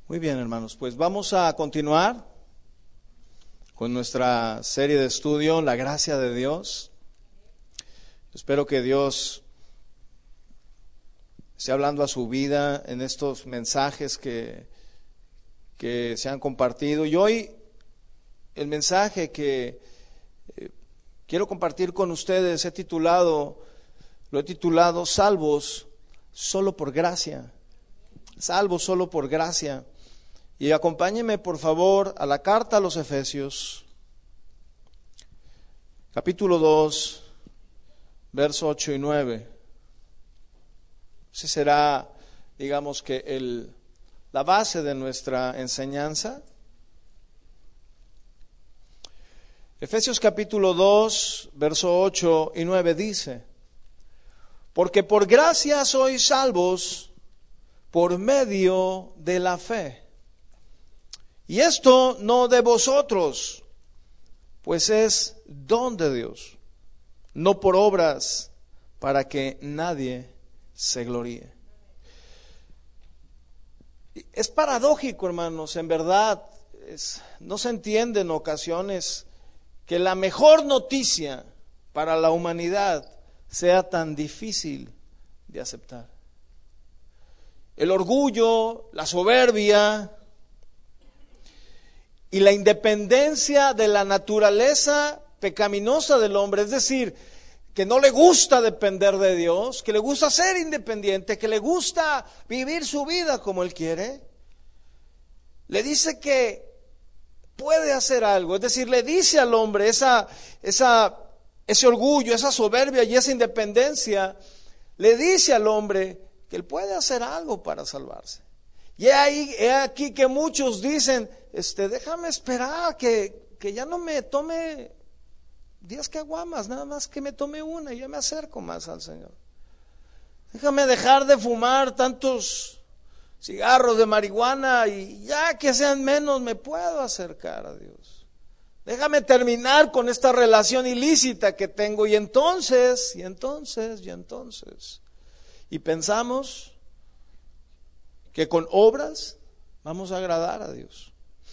Muy bien, hermanos, pues vamos a continuar con nuestra serie de estudio, La Gracia de Dios. Espero que Dios esté hablando a su vida en estos mensajes que se han compartido. Y hoy el mensaje que quiero compartir con ustedes lo he titulado Salvos solo por gracia. Salvos solo por gracia. Y acompáñenme por favor a la carta a los Efesios, capítulo 2, versos 8 y 9. Ese será, digamos que la base de nuestra enseñanza. Efesios capítulo 2, verso 8 y 9 dice: porque por gracia sois salvos por medio de la fe. Y esto no de vosotros, pues es don de Dios, no por obras, para que nadie se gloríe. Es paradójico, hermanos, en verdad, no se entiende en ocasiones que la mejor noticia para la humanidad sea tan difícil de aceptar. El orgullo, la soberbia y la independencia de la naturaleza pecaminosa del hombre, es decir, que no le gusta depender de Dios, que le gusta ser independiente, que le gusta vivir su vida como él quiere, le dice que puede hacer algo, es decir, le dice al hombre ese orgullo, esa soberbia y esa independencia, le dice al hombre que él puede hacer algo para salvarse. Y he aquí que muchos dicen, déjame esperar que ya no me tome 10 caguamas, nada más que me tome una y ya me acerco más al Señor. Déjame dejar de fumar tantos cigarros de marihuana y ya que sean menos me puedo acercar a Dios. Déjame terminar con esta relación ilícita que tengo y entonces. Y pensamos que con obras vamos a agradar a Dios.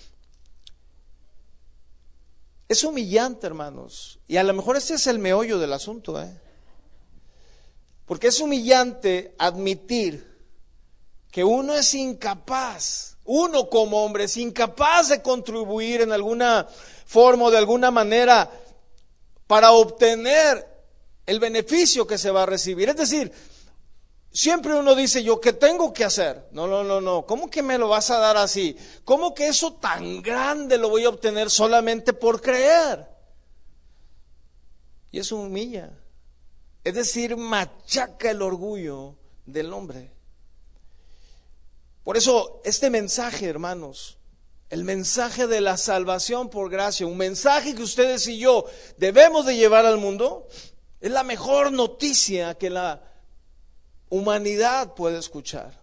Es humillante, hermanos, y a lo mejor este es el meollo del asunto, porque es humillante admitir que uno es incapaz, uno como hombre es incapaz de contribuir en alguna forma o de alguna manera para obtener el beneficio que se va a recibir. Es decir, siempre uno dice, ¿yo qué tengo que hacer? No. ¿Cómo que me lo vas a dar así? ¿Cómo que eso tan grande lo voy a obtener solamente por creer? Y eso humilla. Es decir, machaca el orgullo del hombre. Por eso este mensaje, hermanos, el mensaje de la salvación por gracia, un mensaje que ustedes y yo debemos de llevar al mundo, es la mejor noticia que la humanidad puede escuchar.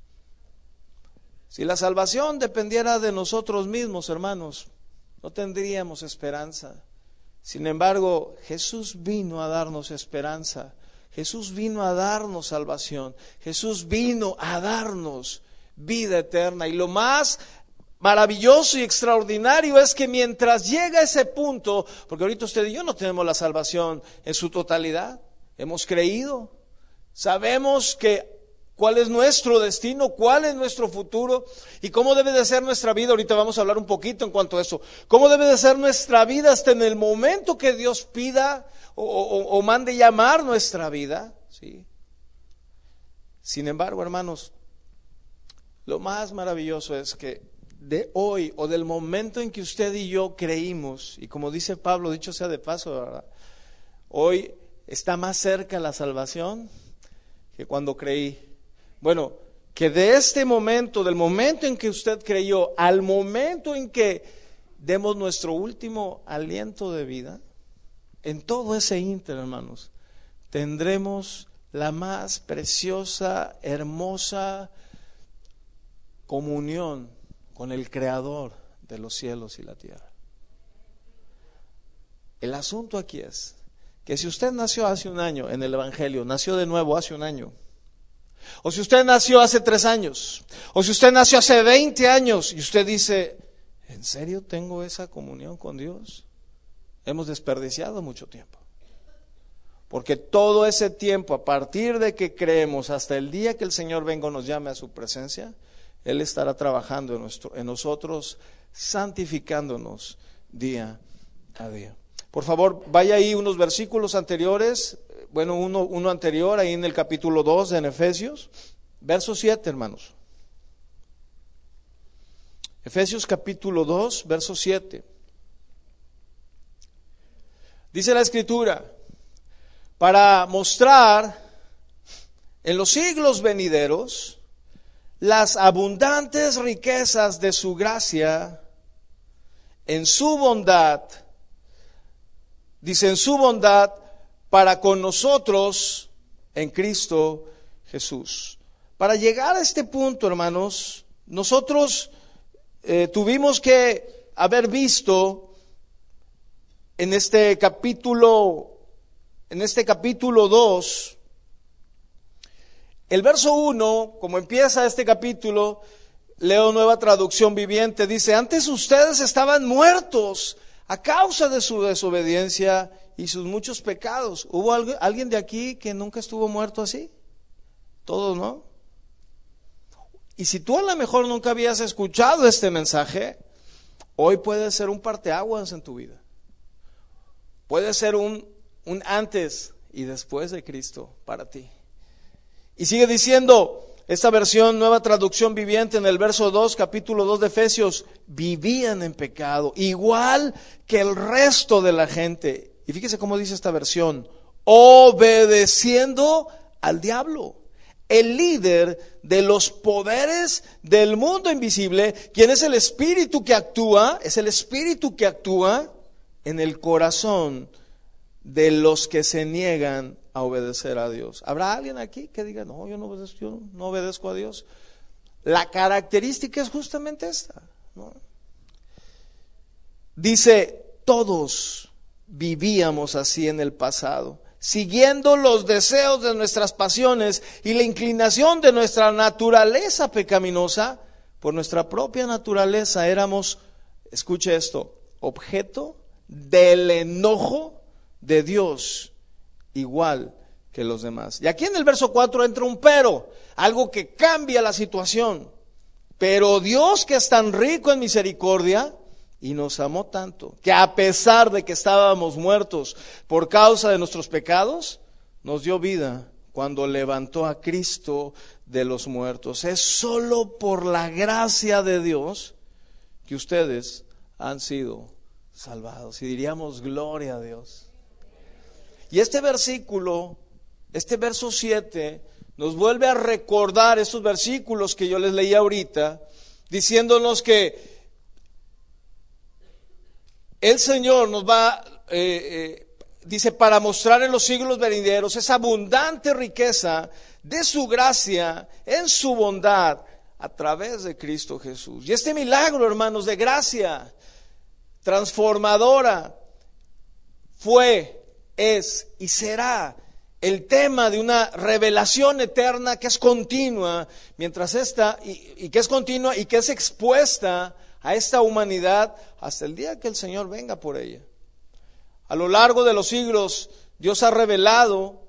Si la salvación dependiera de nosotros mismos, hermanos, no tendríamos esperanza. Sin embargo, Jesús vino a darnos esperanza. Jesús vino a darnos salvación. Jesús vino a darnos vida eterna. Y lo más maravilloso y extraordinario es que mientras llega ese punto, porque ahorita usted y yo no tenemos la salvación en su totalidad, hemos creído. Sabemos cuál es nuestro destino, cuál es nuestro futuro y cómo debe de ser nuestra vida. Ahorita vamos a hablar un poquito en cuanto a eso. Cómo debe de ser nuestra vida hasta en el momento que Dios pida o mande llamar nuestra vida, ¿sí? Sin embargo, hermanos, lo más maravilloso es que de hoy o del momento en que usted y yo creímos, y como dice Pablo, dicho sea de paso, ¿verdad? Hoy está más cerca la salvación que cuando creí. Bueno, que de este momento, del momento en que usted creyó, al momento en que demos nuestro último aliento de vida, en todo ese ínter, hermanos, tendremos la más preciosa, hermosa comunión con el Creador de los cielos y la tierra. El asunto aquí es que si usted nació hace un año en el Evangelio, nació de nuevo hace un año, O si usted nació hace 3 años, o si usted nació hace 20 años y usted dice, ¿en serio tengo esa comunión con Dios? Hemos desperdiciado mucho tiempo. Porque todo ese tiempo, a partir de que creemos hasta el día que el Señor venga o nos llame a su presencia, Él estará trabajando en nosotros, santificándonos día a día. Por favor, vaya ahí unos versículos anteriores, uno anterior, ahí en el capítulo 2 de Efesios, verso 7, hermanos. Efesios capítulo 2, verso 7. Dice la Escritura, para mostrar en los siglos venideros las abundantes riquezas de su gracia en su bondad, dice en su bondad para con nosotros en Cristo Jesús. Para llegar a este punto, hermanos, nosotros tuvimos que haber visto en este capítulo 2, el verso 1, como empieza este capítulo, leo Nueva Traducción Viviente, dice, antes ustedes estaban muertos a causa de su desobediencia y sus muchos pecados. ¿Hubo alguien de aquí que nunca estuvo muerto así? Todos, ¿no? Y si tú a lo mejor nunca habías escuchado este mensaje, hoy puede ser un parteaguas en tu vida. Puede ser un antes y después de Cristo para ti. Y sigue diciendo esta versión, Nueva Traducción Viviente, en el verso 2, capítulo 2 de Efesios, vivían en pecado, igual que el resto de la gente. Y fíjese cómo dice esta versión, obedeciendo al diablo, el líder de los poderes del mundo invisible, quien es el espíritu que actúa, en el corazón de los que se niegan a obedecer a Dios. ¿Habrá alguien aquí que diga, no, yo no obedezco a Dios? La característica es justamente esta, ¿no? Dice, todos vivíamos así en el pasado, siguiendo los deseos de nuestras pasiones y la inclinación de nuestra naturaleza pecaminosa. Por nuestra propia naturaleza éramos, escuche esto, objeto del enojo de Dios, igual que los demás. Y aquí en el verso 4 entra un pero, algo que cambia la situación. Pero Dios, que es tan rico en misericordia y nos amó tanto, que a pesar de que estábamos muertos por causa de nuestros pecados, nos dio vida cuando levantó a Cristo de los muertos. Es solo por la gracia de Dios que ustedes han sido salvados. Y diríamos, gloria a Dios. Y este versículo, este verso 7, nos vuelve a recordar estos versículos que yo les leí ahorita, diciéndonos que el Señor nos va, dice, para mostrar en los siglos venideros esa abundante riqueza de su gracia en su bondad a través de Cristo Jesús. Y este milagro, hermanos, de gracia transformadora fue, es y será el tema de una revelación eterna que es continua, mientras y que es continua y que es expuesta a esta humanidad hasta el día que el Señor venga por ella. A lo largo de los siglos, Dios ha revelado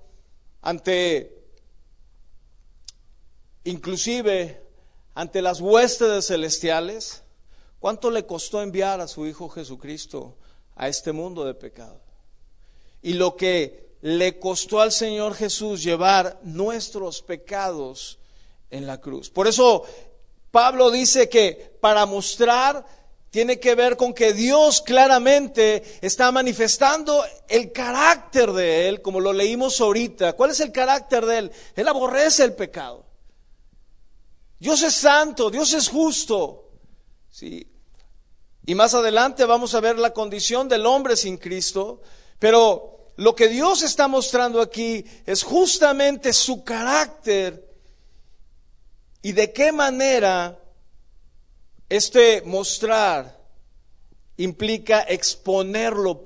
inclusive ante las huestes celestiales, cuánto le costó enviar a su Hijo Jesucristo a este mundo de pecado. Y lo que le costó al Señor Jesús llevar nuestros pecados en la cruz. Por eso Pablo dice que para mostrar tiene que ver con que Dios claramente está manifestando el carácter de Él, como lo leímos ahorita. ¿Cuál es el carácter de Él? Él aborrece el pecado. Dios es santo, Dios es justo. ¿Sí? Y más adelante vamos a ver la condición del hombre sin Cristo. Pero lo que Dios está mostrando aquí es justamente su carácter y de qué manera este mostrar implica exponerlo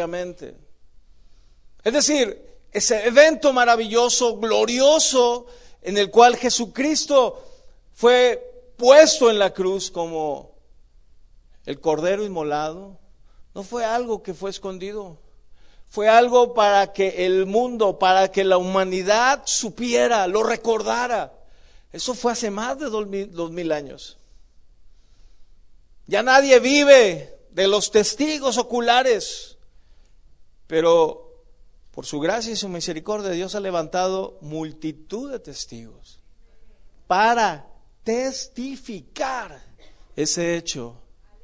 públicamente. Es decir, ese evento maravilloso, glorioso, en el cual Jesucristo fue puesto en la cruz como el cordero inmolado, no fue algo que fue escondido. Fue algo para que el mundo, para que la humanidad supiera, lo recordara. Eso fue hace más de 2000 años. Ya nadie vive de los testigos oculares, pero por su gracia y su misericordia Dios ha levantado multitud de testigos para testificar ese hecho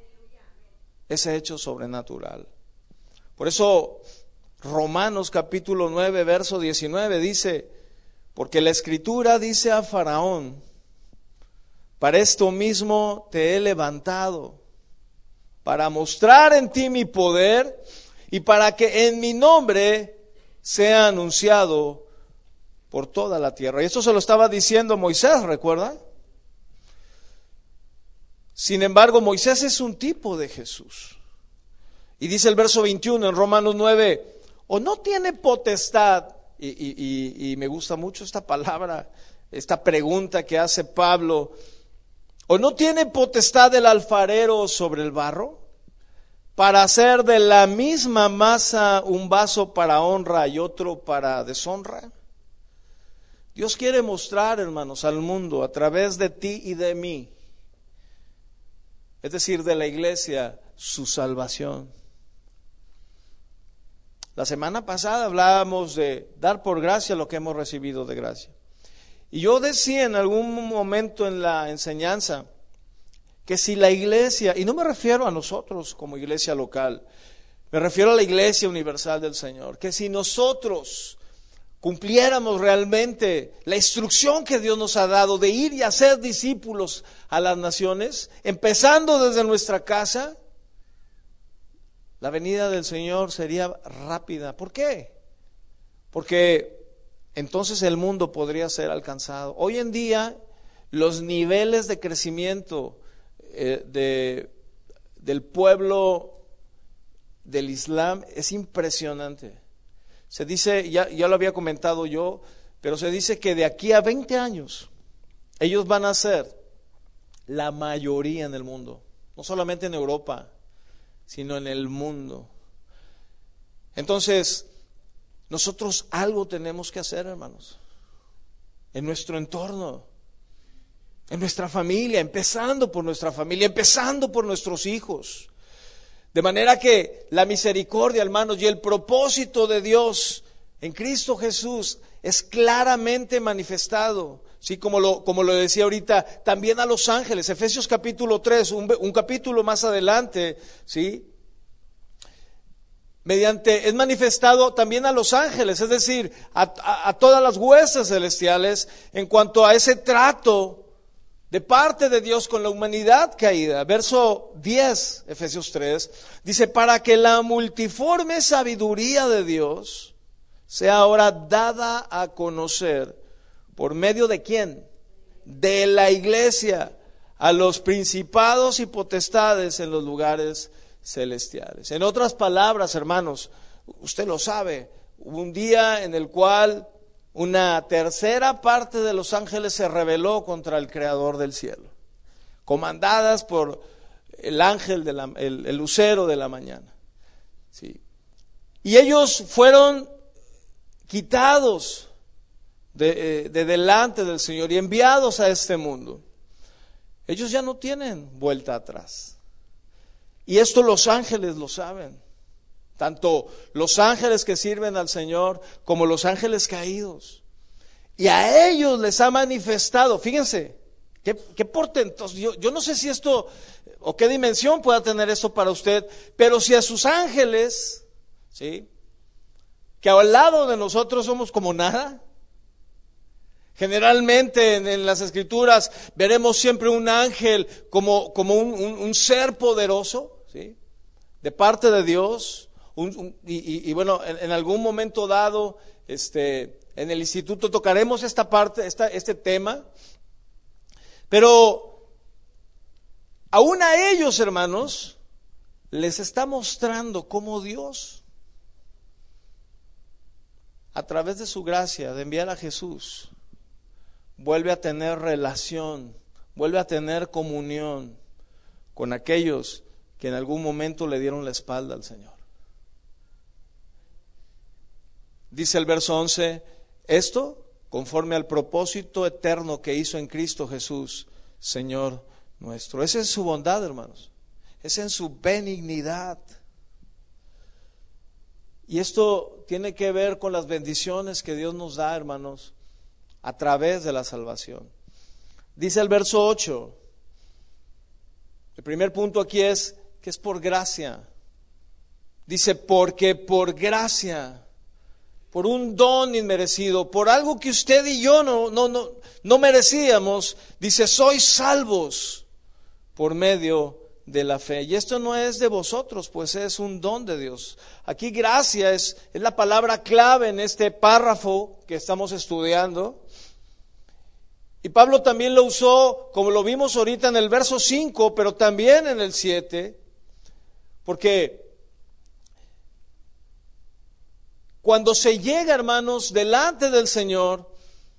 sobrenatural. Por eso Romanos capítulo 9, verso 19 dice: porque la Escritura dice a Faraón, para esto mismo te he levantado, para mostrar en ti mi poder y para que en mi nombre sea anunciado por toda la tierra. Y esto se lo estaba diciendo Moisés, ¿recuerda? Sin embargo, Moisés es un tipo de Jesús. Y dice el verso 21 en Romanos 9, o no tiene potestad, y me gusta mucho esta palabra, esta pregunta que hace Pablo, o no tiene potestad el alfarero sobre el barro, para hacer de la misma masa un vaso para honra y otro para deshonra. Dios quiere mostrar, hermanos, al mundo a través de ti y de mí, es decir, de la iglesia, su salvación. La semana pasada hablábamos de dar por gracia lo que hemos recibido de gracia. Y yo decía en algún momento en la enseñanza que si la iglesia, y no me refiero a nosotros como iglesia local, me refiero a la iglesia universal del Señor, que si nosotros cumpliéramos realmente la instrucción que Dios nos ha dado de ir y hacer discípulos a las naciones, empezando desde nuestra casa, la venida del Señor sería rápida. ¿Por qué? Porque entonces el mundo podría ser alcanzado. Hoy en día los niveles de crecimiento del pueblo del Islam es impresionante. Se dice, ya lo había comentado yo, pero se dice que de aquí a 20 años ellos van a ser la mayoría en el mundo, no solamente en Europa, sino en el mundo. Entonces, nosotros algo tenemos que hacer, hermanos, en nuestro entorno, en nuestra familia, empezando por nuestra familia, empezando por nuestros hijos. De manera que la misericordia, hermanos, y el propósito de Dios en Cristo Jesús es claramente manifestado. Sí, como lo decía ahorita, también a los ángeles. Efesios capítulo 3, un capítulo más adelante, ¿sí? Es manifestado también a los ángeles, es decir, a todas las huestes celestiales en cuanto a ese trato de parte de Dios con la humanidad caída. Verso 10, Efesios 3, dice, para que la multiforme sabiduría de Dios sea ahora dada a conocer, ¿por medio de quién? De la iglesia, a los principados y potestades en los lugares celestiales. En otras palabras, hermanos, usted lo sabe, hubo un día en el cual una tercera parte de los ángeles se rebeló contra el Creador del cielo, comandadas por el ángel, el lucero de la mañana. ¿Sí? Y ellos fueron quitados de delante del Señor y enviados a este mundo. Ellos ya no tienen vuelta atrás. Y esto los ángeles lo saben. Tanto los ángeles que sirven al Señor como los ángeles caídos. Y a ellos les ha manifestado, fíjense, qué portentoso. Yo no sé si esto, o qué dimensión pueda tener esto para usted, pero si a sus ángeles, ¿sí?, que al lado de nosotros somos como nada. Generalmente en las Escrituras veremos siempre un ángel como un ser poderoso, ¿sí?, de parte de Dios. Y bueno, en algún momento dado, en el instituto tocaremos esta parte, este tema. Pero aún a ellos, hermanos, les está mostrando cómo Dios, a través de su gracia de enviar a Jesús, vuelve a tener relación, vuelve a tener comunión con aquellos que en algún momento le dieron la espalda al Señor. Dice el verso 11, esto conforme al propósito eterno que hizo en Cristo Jesús, Señor nuestro. Esa es su bondad, hermanos. Es en su benignidad. Y esto tiene que ver con las bendiciones que Dios nos da, hermanos, a través de la salvación. Dice el verso 8, el primer punto aquí es que es por gracia. Dice, porque por gracia, por un don inmerecido, por algo que usted y yo no merecíamos, dice, sois salvos por medio de la fe. Y esto no es de vosotros, pues es un don de Dios. Aquí gracia es la palabra clave en este párrafo que estamos estudiando. Y Pablo también lo usó, como lo vimos ahorita en el verso 5, pero también en el 7, porque cuando se llega, hermanos, delante del Señor,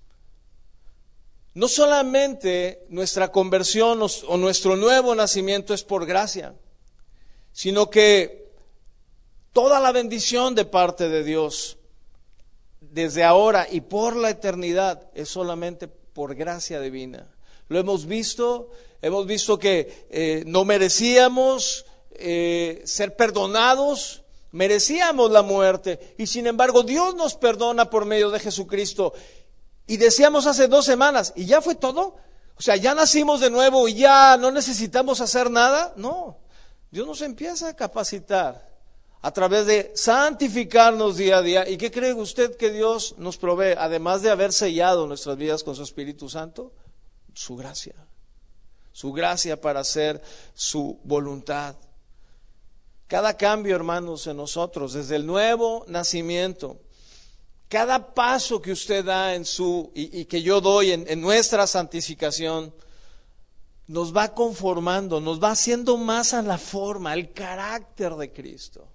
no solamente nuestra conversión o nuestro nuevo nacimiento es por gracia, sino que toda la bendición de parte de Dios, desde ahora y por la eternidad, es solamente por gracia divina. Lo hemos visto que no merecíamos ser perdonados, merecíamos la muerte, y sin embargo Dios nos perdona por medio de Jesucristo. Y decíamos hace 2 semanas, ¿y ya fue todo? O sea, ¿ya nacimos de nuevo y ya no necesitamos hacer nada? No, Dios nos empieza a capacitar a través de santificarnos día a día. ¿Y qué cree usted que Dios nos provee? Además de haber sellado nuestras vidas con su Espíritu Santo, su gracia para hacer su voluntad. Cada cambio, hermanos, en nosotros, desde el nuevo nacimiento, cada paso que usted da y que yo doy en nuestra santificación, nos va conformando, nos va haciendo más a la forma, al carácter de Cristo.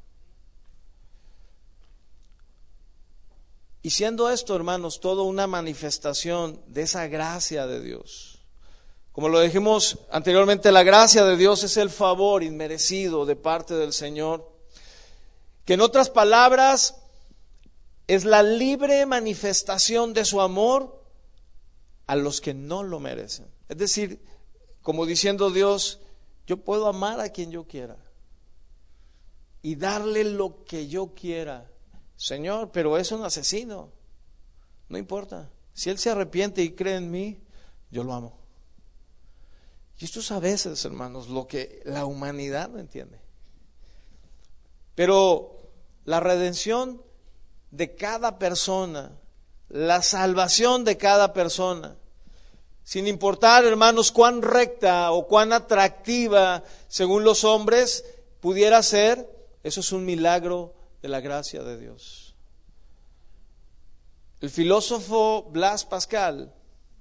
Y siendo esto, hermanos, toda una manifestación de esa gracia de Dios. Como lo dijimos anteriormente, la gracia de Dios es el favor inmerecido de parte del Señor, que en otras palabras es la libre manifestación de su amor a los que no lo merecen. Es decir, como diciendo Dios, yo puedo amar a quien yo quiera y darle lo que yo quiera. Señor, pero es un asesino. No importa. Si él se arrepiente y cree en mí, yo lo amo. Y esto es a veces, hermanos, lo que la humanidad no entiende. Pero la redención de cada persona, la salvación de cada persona, sin importar, hermanos, cuán recta o cuán atractiva, según los hombres, pudiera ser, eso es un milagro de la gracia de Dios. El filósofo Blaise Pascal,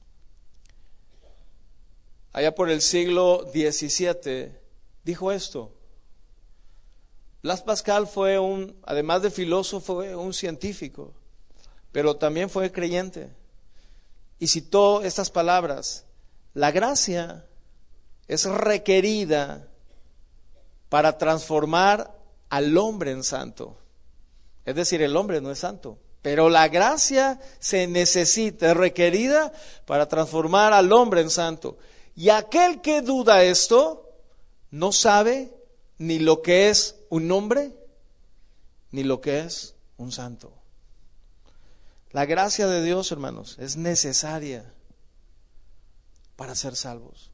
allá por el siglo XVII, dijo esto. Blaise Pascal fue además de filósofo, fue un científico, pero también fue creyente. Y citó estas palabras: la gracia es requerida para transformar al hombre en santo. Es decir, el hombre no es santo, pero la gracia se necesita, es requerida para transformar al hombre en santo. Y aquel que duda esto, no sabe ni lo que es un hombre, ni lo que es un santo. La gracia de Dios, hermanos, es necesaria para ser salvos.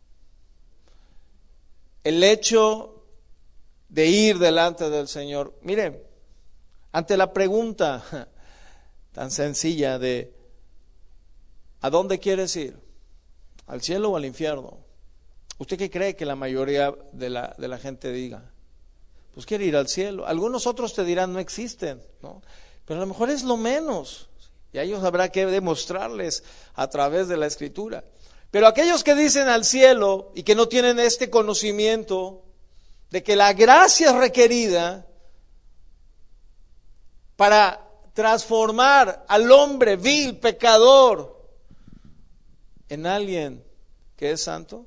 El hecho de ir delante del Señor, mire, ante la pregunta tan sencilla de ¿a dónde quieres ir? ¿Al cielo o al infierno? ¿Usted qué cree que la mayoría de la gente diga? Pues quiere ir al cielo. Algunos otros te dirán no existen, ¿no? Pero a lo mejor es lo menos. Y a ellos habrá que demostrarles a través de la Escritura. Pero aquellos que dicen al cielo y que no tienen este conocimiento de que la gracia es requerida para transformar al hombre vil, pecador, en alguien que es santo,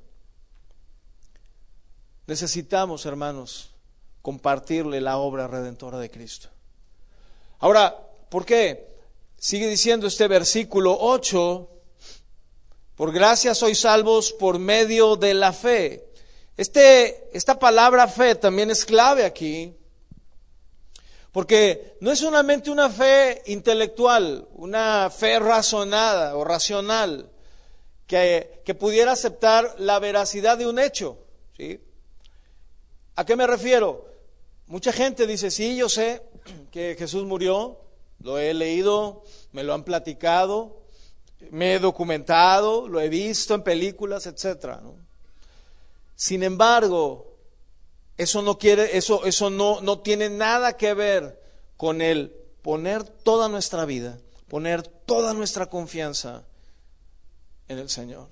necesitamos, hermanos, compartirle la obra redentora de Cristo. Ahora, ¿por qué? Sigue diciendo este versículo 8, por gracia sois salvos por medio de la fe. Esta palabra fe también es clave aquí, porque no es solamente una fe intelectual, una fe razonada o racional, que pudiera aceptar la veracidad de un hecho, ¿sí? ¿A qué me refiero? Mucha gente dice, sí, yo sé que Jesús murió, lo he leído, me lo han platicado, me he documentado, lo he visto en películas, etcétera, ¿no? Sin embargo, eso no tiene nada que ver con el poner toda nuestra vida, poner toda nuestra confianza en el Señor.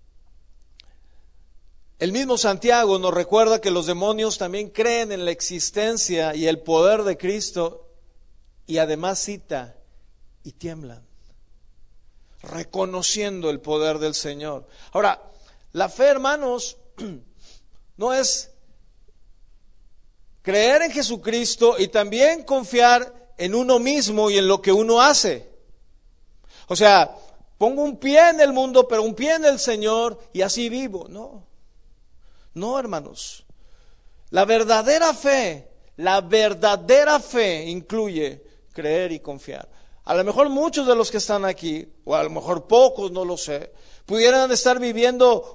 El mismo Santiago nos recuerda que los demonios también creen en la existencia y el poder de Cristo, y además cita, y tiemblan, reconociendo el poder del Señor. Ahora, la fe, hermanos, no es creer en Jesucristo y también confiar en uno mismo y en lo que uno hace. O sea, pongo un pie en el mundo, pero un pie en el Señor y así vivo. No, hermanos. La verdadera fe incluye creer y confiar. A lo mejor muchos de los que están aquí, o a lo mejor pocos, no lo sé, pudieran estar viviendo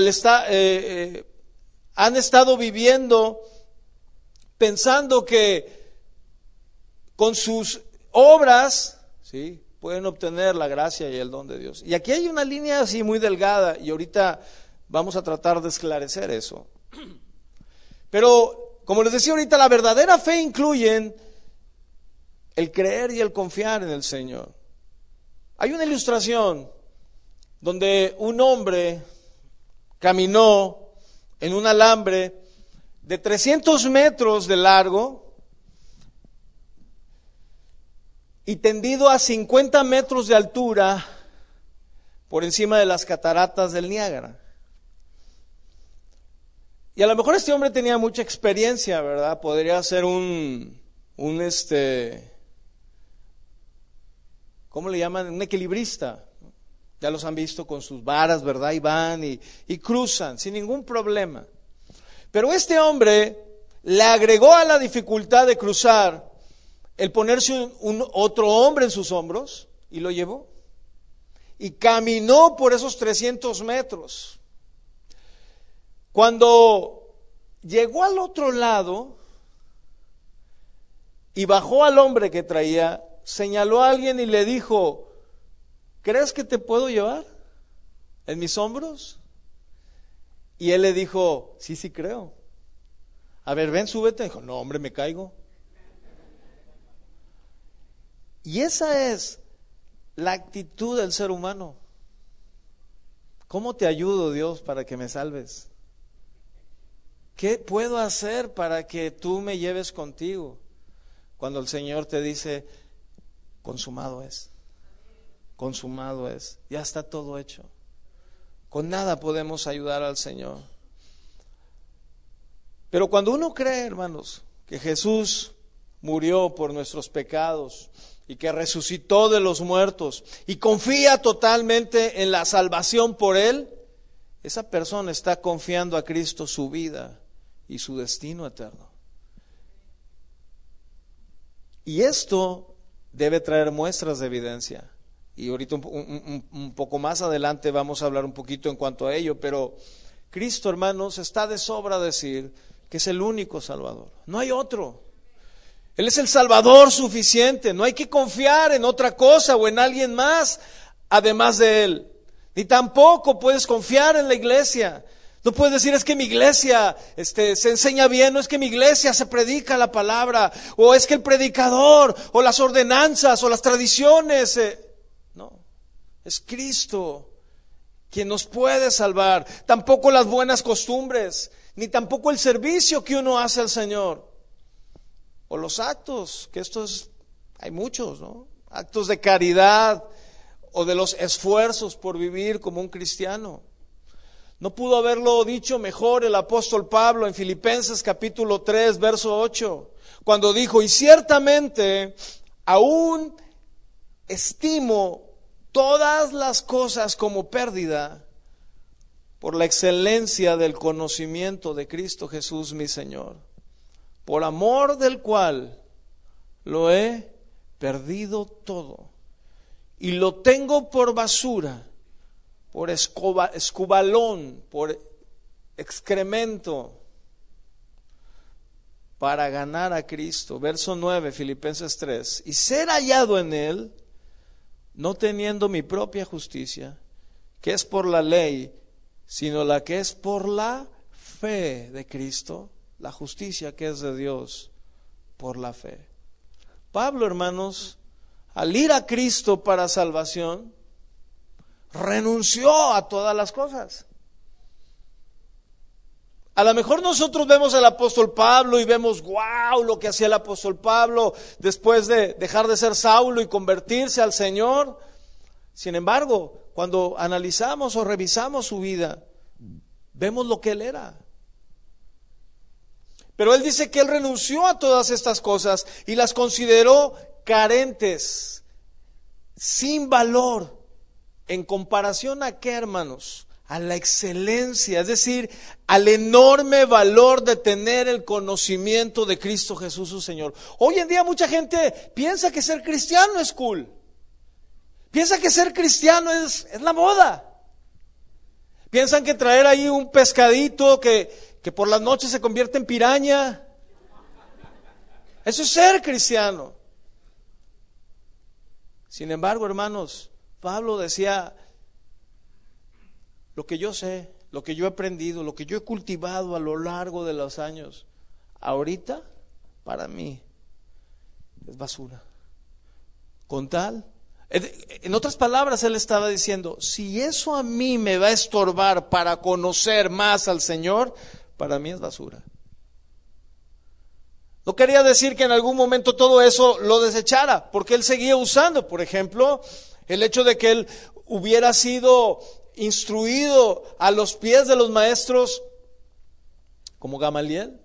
han estado viviendo pensando que con sus obras, ¿sí?, pueden obtener la gracia y el don de Dios. Y aquí hay una línea así muy delgada, y ahorita vamos a tratar de esclarecer eso. Pero, como les decía ahorita, la verdadera fe incluye el creer y el confiar en el Señor. Hay una ilustración donde un hombre caminó en un alambre de 300 metros de largo y tendido a 50 metros de altura por encima de las cataratas del Niágara. Y a lo mejor este hombre tenía mucha experiencia, ¿verdad? Podría ser ¿cómo le llaman? Un equilibrista. Ya los han visto con sus varas, ¿verdad? Y van y cruzan sin ningún problema. Pero este hombre le agregó a la dificultad de cruzar el ponerse otro hombre en sus hombros, y lo llevó. Y caminó por esos 300 metros. Cuando llegó al otro lado y bajó al hombre que traía, señaló a alguien y le dijo, ¿crees que te puedo llevar en mis hombros? Y él le dijo, sí creo. A ver, ven, súbete. Dijo, no, hombre, me caigo. Y esa es la actitud del ser humano. ¿Cómo te ayudo, Dios, para que me salves? ¿Qué puedo hacer para que tú me lleves contigo? Cuando el Señor te dice, consumado es, ya está todo hecho. Con nada podemos ayudar al Señor. Pero cuando uno cree, hermanos, que Jesús murió por nuestros pecados y que resucitó de los muertos y confía totalmente en la salvación por Él, esa persona está confiando a Cristo su vida y su destino eterno. Y esto debe traer muestras de evidencia. Y ahorita un poco más adelante vamos a hablar un poquito en cuanto a ello, pero Cristo, hermanos, está de sobra decir que es el único Salvador. No hay otro. Él es el Salvador suficiente. No hay que confiar en otra cosa o en alguien más además de Él. Ni tampoco puedes confiar en la iglesia. No puedes decir, es que mi iglesia se enseña bien, no es que mi iglesia se predica la palabra, o es que el predicador, o las ordenanzas, o las tradiciones. No, es Cristo quien nos puede salvar. Tampoco las buenas costumbres, ni tampoco el servicio que uno hace al Señor, o los actos, que hay muchos, ¿no? Actos de caridad, o de los esfuerzos por vivir como un cristiano. No pudo haberlo dicho mejor el apóstol Pablo en Filipenses capítulo 3, verso 8, cuando dijo: y ciertamente aún estimo todas las cosas como pérdida por la excelencia del conocimiento de Cristo Jesús mi Señor, por amor del cual lo he perdido todo y lo tengo por basura, por escubalón, por excremento, para ganar a Cristo. Verso 9, Filipenses 3, y ser hallado en Él, no teniendo mi propia justicia, que es por la ley, sino la que es por la fe de Cristo, la justicia que es de Dios por la fe. Pablo, hermanos, al ir a Cristo para salvación, renunció a todas las cosas. A lo mejor nosotros vemos al apóstol Pablo y vemos, wow, lo que hacía el apóstol Pablo después de dejar de ser Saulo y convertirse al Señor. Sin embargo, cuando analizamos o revisamos su vida, vemos lo que él era. Pero él dice que él renunció a todas estas cosas y las consideró carentes, sin valor, en comparación a qué, hermanos, a la excelencia, es decir, al enorme valor de tener el conocimiento de Cristo Jesús su Señor. Hoy en día mucha gente piensa que ser cristiano es cool, piensa que ser cristiano es la moda. Piensan que traer ahí un pescadito que por las noches se convierte en piraña, eso es ser cristiano. Sin embargo, hermanos, Pablo decía: lo que yo sé, lo que yo he aprendido, lo que yo he cultivado a lo largo de los años, ahorita para mí es basura. Con tal, en otras palabras, él estaba diciendo: si eso a mí me va a estorbar para conocer más al Señor, para mí es basura. No quería decir que en algún momento todo eso lo desechara, porque él seguía usando, por ejemplo, el hecho de que él hubiera sido instruido a los pies de los maestros como Gamaliel.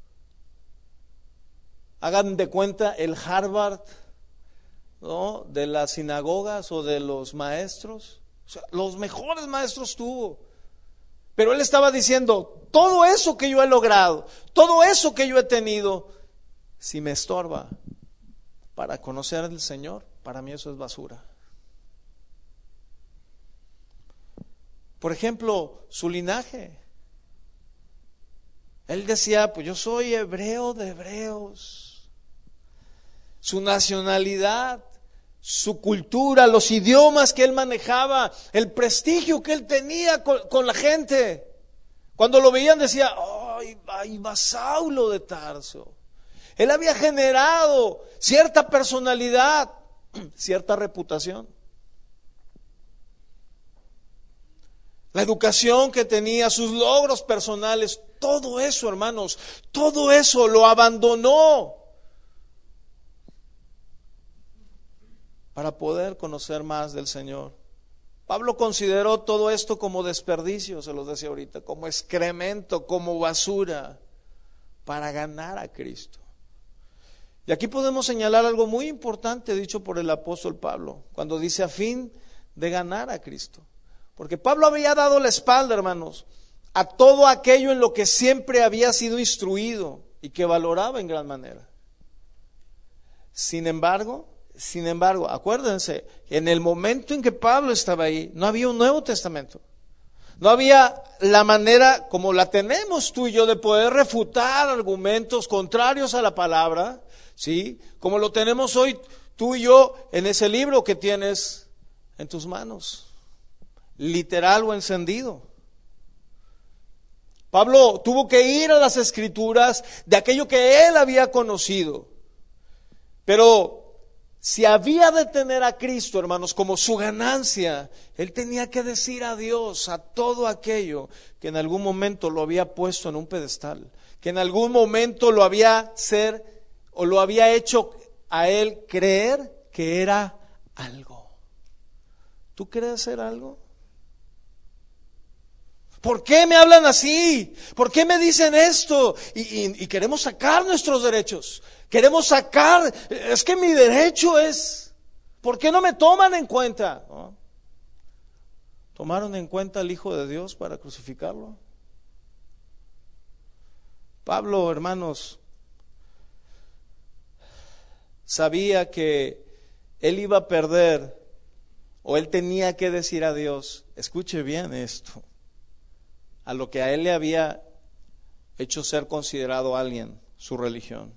Hagan de cuenta el Harvard, ¿no?, de las sinagogas o de los maestros. O sea, los mejores maestros tuvo. Pero él estaba diciendo: todo eso que yo he logrado, todo eso que yo he tenido, si me estorba para conocer al Señor, para mí eso es basura. Por ejemplo, su linaje. Él decía: pues yo soy hebreo de hebreos. Su nacionalidad, su cultura, los idiomas que él manejaba, el prestigio que él tenía con la gente. Cuando lo veían decía: ahí va Saulo de Tarso. Él había generado cierta personalidad, cierta reputación. La educación que tenía, sus logros personales, todo eso, hermanos, todo eso lo abandonó para poder conocer más del Señor. Pablo consideró todo esto como desperdicio, se los decía ahorita, como excremento, como basura, para ganar a Cristo. Y aquí podemos señalar algo muy importante dicho por el apóstol Pablo, cuando dice: a fin de ganar a Cristo. Porque Pablo había dado la espalda, hermanos, a todo aquello en lo que siempre había sido instruido y que valoraba en gran manera. Sin embargo, acuérdense, en el momento en que Pablo estaba ahí, no había un Nuevo Testamento. No había la manera como la tenemos tú y yo de poder refutar argumentos contrarios a la palabra, ¿sí?, como lo tenemos hoy tú y yo en ese libro que tienes en tus manos, literal o encendido. Pablo tuvo que ir a las Escrituras de aquello que él había conocido. Pero si había de tener a Cristo, hermanos, como su ganancia, él tenía que decir adiós a todo aquello que en algún momento lo había puesto en un pedestal, que en algún momento lo había hecho a él creer que era algo. ¿Tú quieres hacer algo? ¿Por qué me hablan así? ¿Por qué me dicen esto? Y queremos sacar nuestros derechos. Queremos sacar, es que mi derecho es, ¿por qué no me toman en cuenta? ¿No? ¿Tomaron en cuenta al Hijo de Dios para crucificarlo? Pablo, hermanos, sabía que él iba a perder, o él tenía que decir a Dios, escuche bien esto, a lo que a él le había hecho ser considerado alguien, su religión.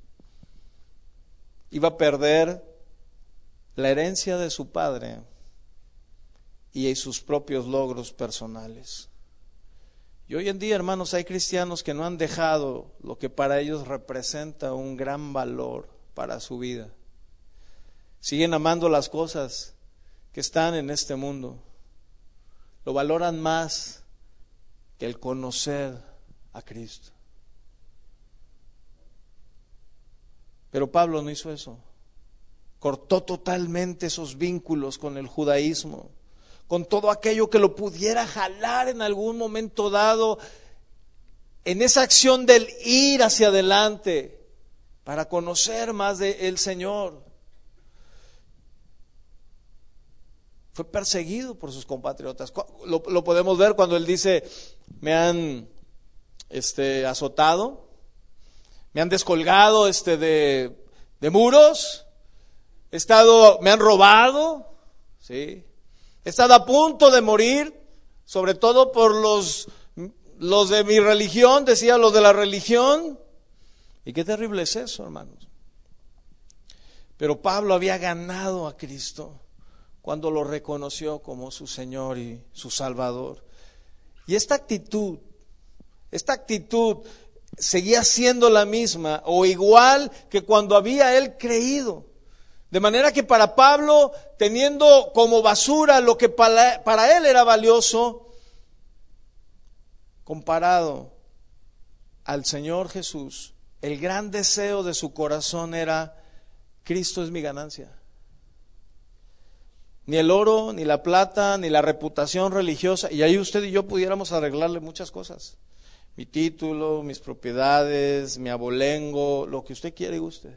Iba a perder la herencia de su padre y sus propios logros personales. Y hoy en día, hermanos, hay cristianos que no han dejado lo que para ellos representa un gran valor para su vida. Siguen amando las cosas que están en este mundo. Lo valoran más que el conocer a Cristo. Pero Pablo no hizo eso. Cortó totalmente esos vínculos con el judaísmo, con todo aquello que lo pudiera jalar en algún momento dado, en esa acción del ir hacia adelante para conocer más del Señor. Fue perseguido por sus compatriotas. Lo podemos ver cuando él dice, me han azotado, me han descolgado de muros, me han robado, ¿sí? He estado a punto de morir, sobre todo por los de mi religión, decía los de la religión. Y qué terrible es eso, hermanos. Pero Pablo había ganado a Cristo cuando lo reconoció como su Señor y su Salvador. Y esta actitud seguía siendo la misma o igual que cuando había él creído. De manera que para Pablo, teniendo como basura lo que para él era valioso, comparado al Señor Jesús, el gran deseo de su corazón era, Cristo es mi ganancia. Ni el oro, ni la plata, ni la reputación religiosa, y ahí usted y yo pudiéramos arreglarle muchas cosas. Mi título, mis propiedades, mi abolengo, lo que usted quiera y guste.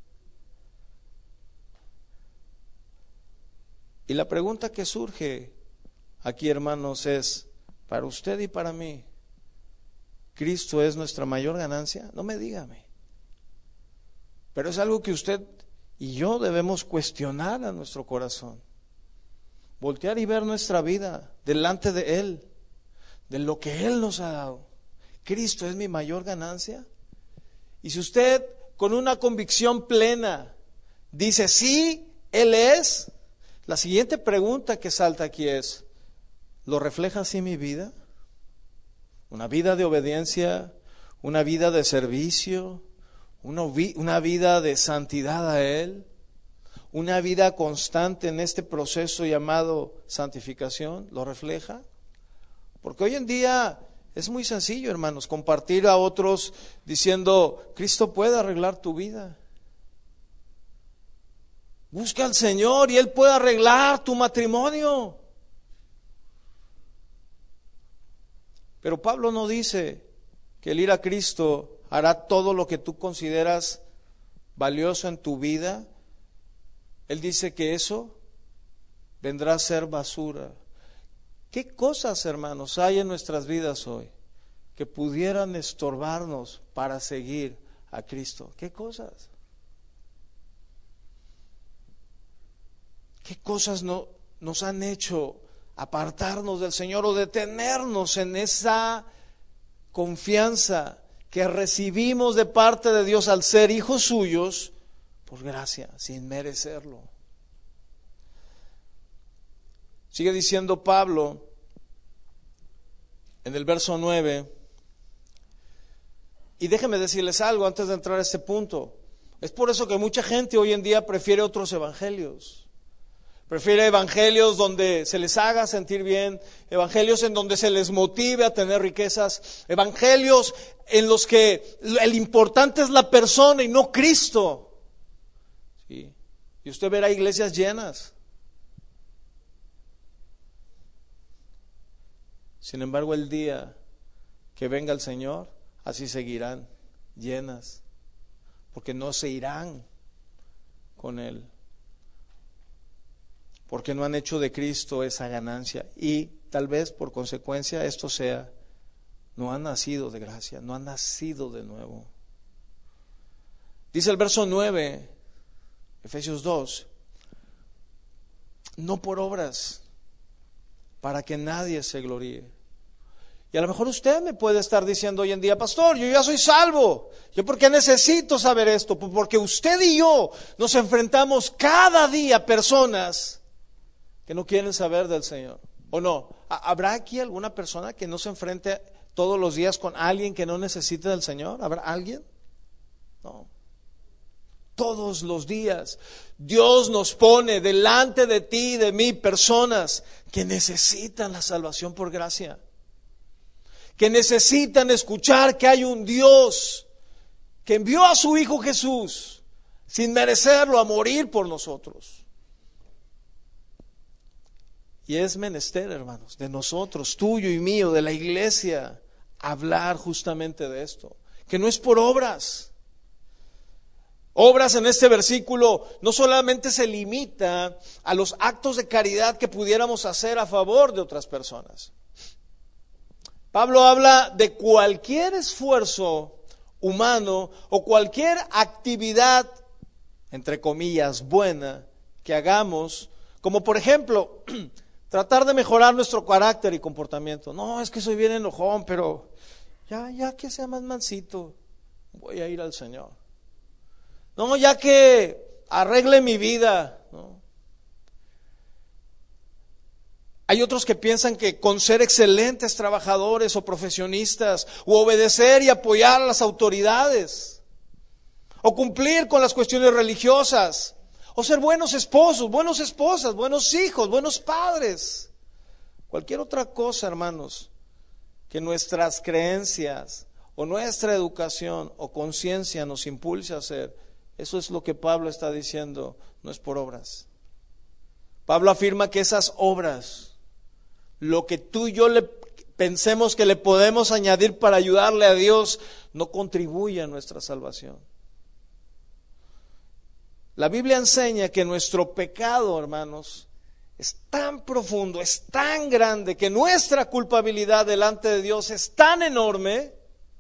Y la pregunta que surge aquí, hermanos, es, para usted y para mí, ¿Cristo es nuestra mayor ganancia? No me dígame. Pero es algo que usted y yo debemos cuestionar a nuestro corazón. Voltear y ver nuestra vida delante de Él, de lo que Él nos ha dado. ¿Cristo es mi mayor ganancia? Y si usted con una convicción plena dice, sí, Él es, la siguiente pregunta que salta aquí es, ¿lo refleja así mi vida? Una vida de obediencia, una vida de servicio, una vida de santidad a Él, una vida constante en este proceso llamado santificación, ¿lo refleja? Porque hoy en día es muy sencillo, hermanos, compartir a otros diciendo, Cristo puede arreglar tu vida. Busca al Señor y Él puede arreglar tu matrimonio. Pero Pablo no dice que el ir a Cristo hará todo lo que tú consideras valioso en tu vida. Él dice que eso vendrá a ser basura. ¿Qué cosas, hermanos, hay en nuestras vidas hoy que pudieran estorbarnos para seguir a Cristo? ¿Qué cosas? ¿Qué cosas nos han hecho apartarnos del Señor o detenernos en esa confianza que recibimos de parte de Dios al ser hijos suyos por gracia, sin merecerlo? Sigue diciendo Pablo en el verso 9, y déjenme decirles algo antes de entrar a este punto. Es por eso que mucha gente hoy en día prefiere otros evangelios. Prefiere evangelios donde se les haga sentir bien, evangelios en donde se les motive a tener riquezas, evangelios en los que el importante es la persona y no Cristo. ¿Sí? Y usted verá iglesias llenas Sin embargo, el día que venga el Señor, así seguirán llenas, porque no se irán con Él, porque no han hecho de Cristo esa ganancia, y tal vez por consecuencia esto sea, no han nacido de gracia, no han nacido de nuevo. Dice el verso 9, Efesios 2, no por obras, para que nadie se gloríe. Y a lo mejor usted me puede estar diciendo hoy en día, pastor, yo ya soy salvo. ¿Yo por qué necesito saber esto? Pues porque usted y yo nos enfrentamos cada día a personas que no quieren saber del Señor. ¿O no? ¿Habrá aquí alguna persona que no se enfrente todos los días con alguien que no necesite del Señor? ¿Habrá alguien? No. Todos los días Dios nos pone delante de ti y de mí personas que necesitan la salvación por gracia, que necesitan escuchar que hay un Dios que envió a su Hijo Jesús sin merecerlo a morir por nosotros. Y es menester, hermanos, de nosotros, tuyo y mío, de la iglesia, hablar justamente de esto, que no es por obras. Obras en este versículo no solamente se limita a los actos de caridad que pudiéramos hacer a favor de otras personas. Pablo habla de cualquier esfuerzo humano o cualquier actividad, entre comillas, buena que hagamos, como por ejemplo, tratar de mejorar nuestro carácter y comportamiento. No, es que soy bien enojón, pero ya que sea más mansito, voy a ir al Señor. No, ya que arregle mi vida, ¿no? Hay otros que piensan que con ser excelentes trabajadores o profesionistas, o obedecer y apoyar a las autoridades, o cumplir con las cuestiones religiosas, o ser buenos esposos, buenas esposas, buenos hijos, buenos padres, cualquier otra cosa, hermanos, que nuestras creencias o nuestra educación o conciencia nos impulse a hacer. Eso es lo que Pablo está diciendo, no es por obras. Pablo afirma que esas obras, lo que tú y yo pensemos que le podemos añadir para ayudarle a Dios, no contribuye a nuestra salvación. La Biblia enseña que nuestro pecado, hermanos, es tan profundo, es tan grande, que nuestra culpabilidad delante de Dios es tan enorme,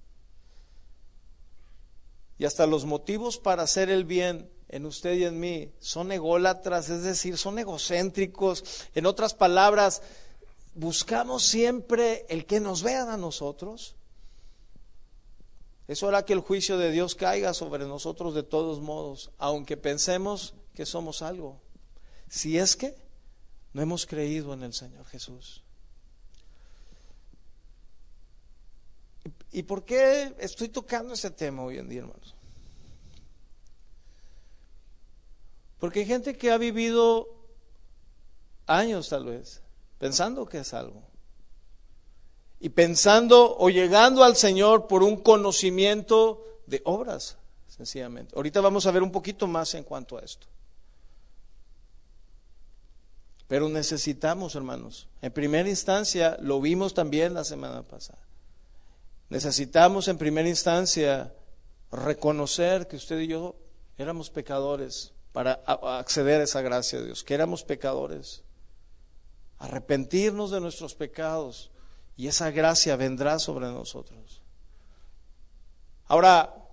y hasta los motivos para hacer el bien en usted y en mí son ególatras, es decir, son egocéntricos. En otras palabras, buscamos siempre el que nos vean a nosotros. Eso hará que el juicio de Dios caiga sobre nosotros de todos modos, aunque pensemos que somos algo, si es que no hemos creído en el Señor Jesús. ¿Y por qué estoy tocando este tema hoy en día, hermanos? Porque hay gente que ha vivido años tal vez pensando que es algo, y pensando o llegando al Señor por un conocimiento de obras, sencillamente. Ahorita vamos a ver un poquito más en cuanto a esto. Pero necesitamos, hermanos, en primera instancia, lo vimos también la semana pasada, necesitamos en primera instancia reconocer que usted y yo éramos pecadores para acceder a esa gracia de Dios, que éramos pecadores, arrepentirnos de nuestros pecados, y esa gracia vendrá sobre nosotros. Ahora,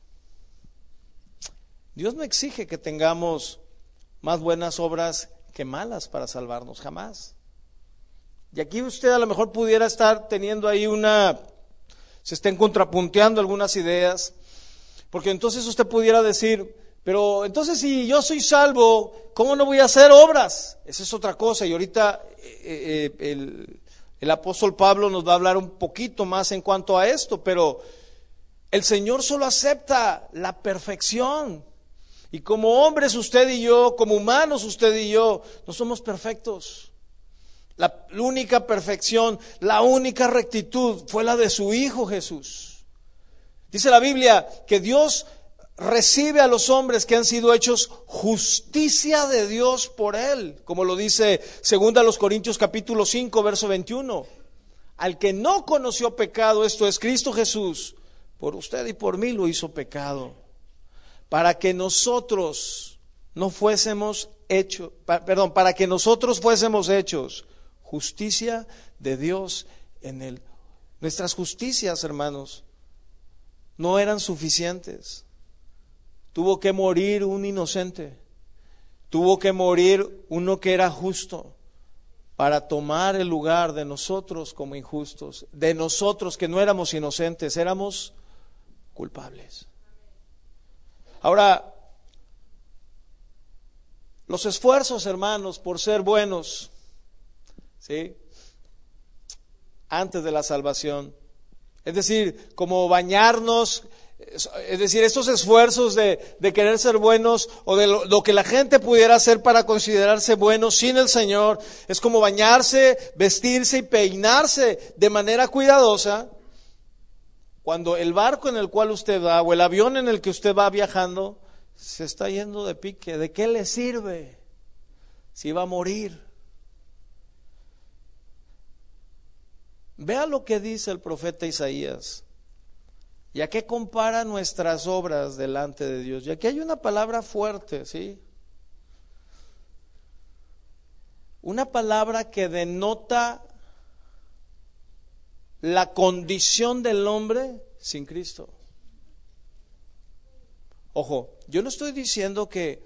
Dios no exige que tengamos más buenas obras que malas para salvarnos, jamás. Y aquí usted a lo mejor pudiera estar teniendo ahí se estén contrapunteando algunas ideas, porque entonces usted pudiera decir, pero entonces si yo soy salvo, ¿cómo no voy a hacer obras? Esa es otra cosa, y ahorita el apóstol Pablo nos va a hablar un poquito más en cuanto a esto, pero el Señor solo acepta la perfección, y como hombres usted y yo, como humanos usted y yo, no somos perfectos. La única perfección, la única rectitud fue la de su Hijo Jesús. Dice la Biblia que Dios recibe a los hombres que han sido hechos justicia de Dios por Él, como lo dice 2 Corintios capítulo 5, verso 21. al que no conoció pecado, esto es Cristo Jesús, por usted y por mí lo hizo pecado, para que nosotros no fuésemos hechos, para que nosotros fuésemos hechos justicia de Dios en él. Nuestras justicias, hermanos, no eran suficientes. Tuvo que morir un inocente, tuvo que morir uno que era justo, para tomar el lugar de nosotros como injustos, de nosotros que no éramos inocentes, éramos culpables. Ahora, los esfuerzos, hermanos, por ser buenos, ¿sí?, antes de la salvación, es decir, como bañarnos, es decir, estos esfuerzos de querer ser buenos o de lo que la gente pudiera hacer para considerarse buenos sin el Señor, es como bañarse, vestirse y peinarse de manera cuidadosa. Cuando el barco en el cual usted va o el avión en el que usted va viajando se está yendo de pique, ¿de qué le sirve si va a morir? Vea lo que dice el profeta Isaías. ¿Y a qué compara nuestras obras delante de Dios? Y aquí hay una palabra fuerte, ¿sí? Una palabra que denota la condición del hombre sin Cristo. Ojo, yo no estoy diciendo que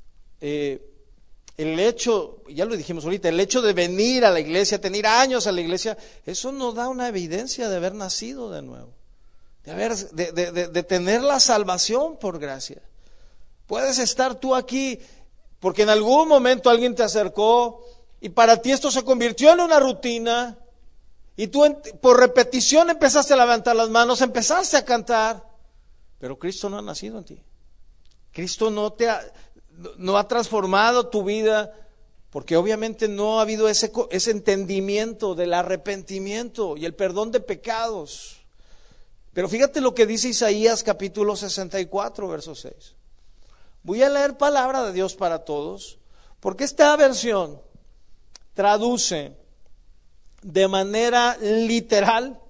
el hecho, ya lo dijimos ahorita, el hecho de venir a la iglesia, tener años a la iglesia, eso no da una evidencia de haber nacido de nuevo. De tener la salvación por gracia. Puedes estar tú aquí porque en algún momento alguien te acercó y para ti esto se convirtió en una rutina y tú por repetición empezaste a levantar las manos, empezaste a cantar, pero Cristo no ha nacido en ti. Cristo no ha transformado tu vida, porque obviamente no ha habido ese entendimiento del arrepentimiento y el perdón de pecados. Pero fíjate lo que dice Isaías capítulo 64, verso 6. Voy a leer palabra de Dios para todos, porque esta versión traduce de manera literal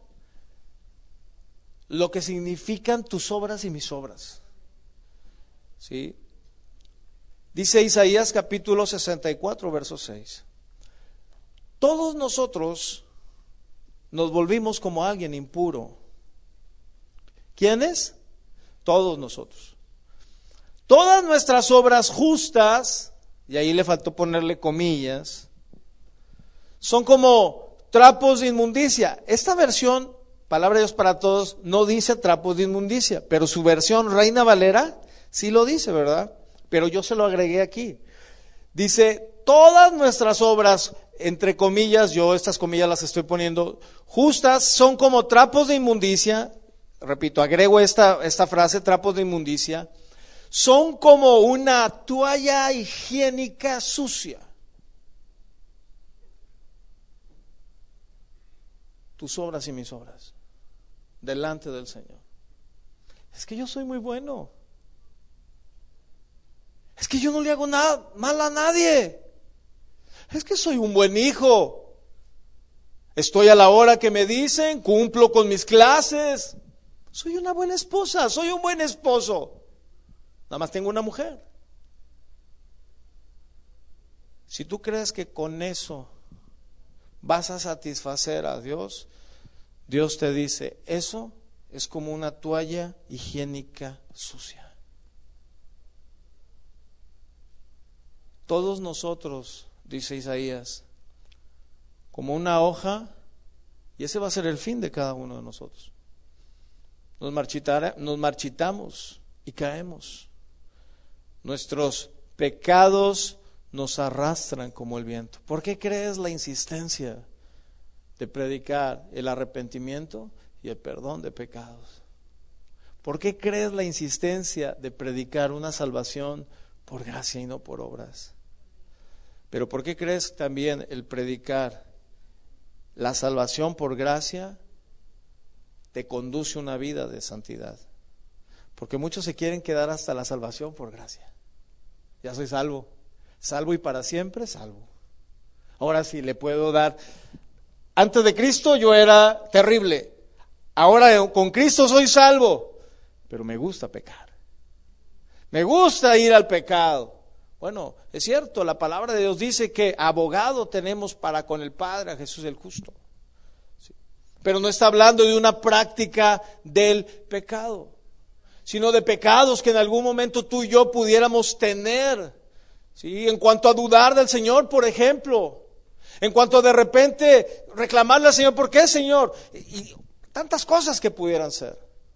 lo que significan tus obras y mis obras. ¿Sí? Dice Isaías capítulo 64, verso 6. Todos nosotros nos volvimos como alguien impuro. ¿Quiénes? Todos nosotros. Todas nuestras obras justas, y ahí le faltó ponerle comillas, son como trapos de inmundicia. Esta versión, Palabra de Dios para Todos, no dice trapos de inmundicia, pero su versión Reina Valera sí lo dice, ¿verdad? Pero yo se lo agregué aquí. Dice, todas nuestras obras, entre comillas, yo estas comillas las estoy poniendo, justas, son como trapos de inmundicia. Repito, agrego esta frase, trapos de inmundicia, son como una toalla higiénica sucia. Tus obras y mis obras, delante del Señor. Es que yo soy muy bueno. Es que yo no le hago nada mal a nadie. Es que soy un buen hijo. Estoy a la hora que me dicen, cumplo con mis clases. Soy una buena esposa, soy un buen esposo. Nada más tengo una mujer. Si tú crees que con eso vas a satisfacer a Dios, Dios te dice, eso es como una toalla higiénica sucia. Todos nosotros, dice Isaías, como una hoja, y ese va a ser el fin de cada uno de nosotros. Nos marchitamos y caemos. Nuestros pecados nos arrastran como el viento. ¿Por qué crees la insistencia de predicar el arrepentimiento y el perdón de pecados? ¿Por qué crees la insistencia de predicar una salvación por gracia y no por obras? Pero ¿por qué crees también el predicar la salvación por gracia te conduce una vida de santidad? Porque muchos se quieren quedar hasta la salvación por gracia. Ya soy salvo, salvo y para siempre salvo. Ahora sí le puedo dar Antes de Cristo yo era terrible. Ahora con Cristo soy salvo. Pero me gusta pecar. Me gusta ir al pecado. Bueno, es cierto, la palabra de Dios dice que abogado tenemos para con el Padre, a Jesús el justo. Sí. Pero no está hablando de una práctica del pecado, sino de pecados que en algún momento tú y yo pudiéramos tener. ¿Sí? En cuanto a dudar del Señor, por ejemplo. En cuanto a de repente reclamarle al Señor, ¿por qué, Señor? Y tantas cosas que pudieran ser.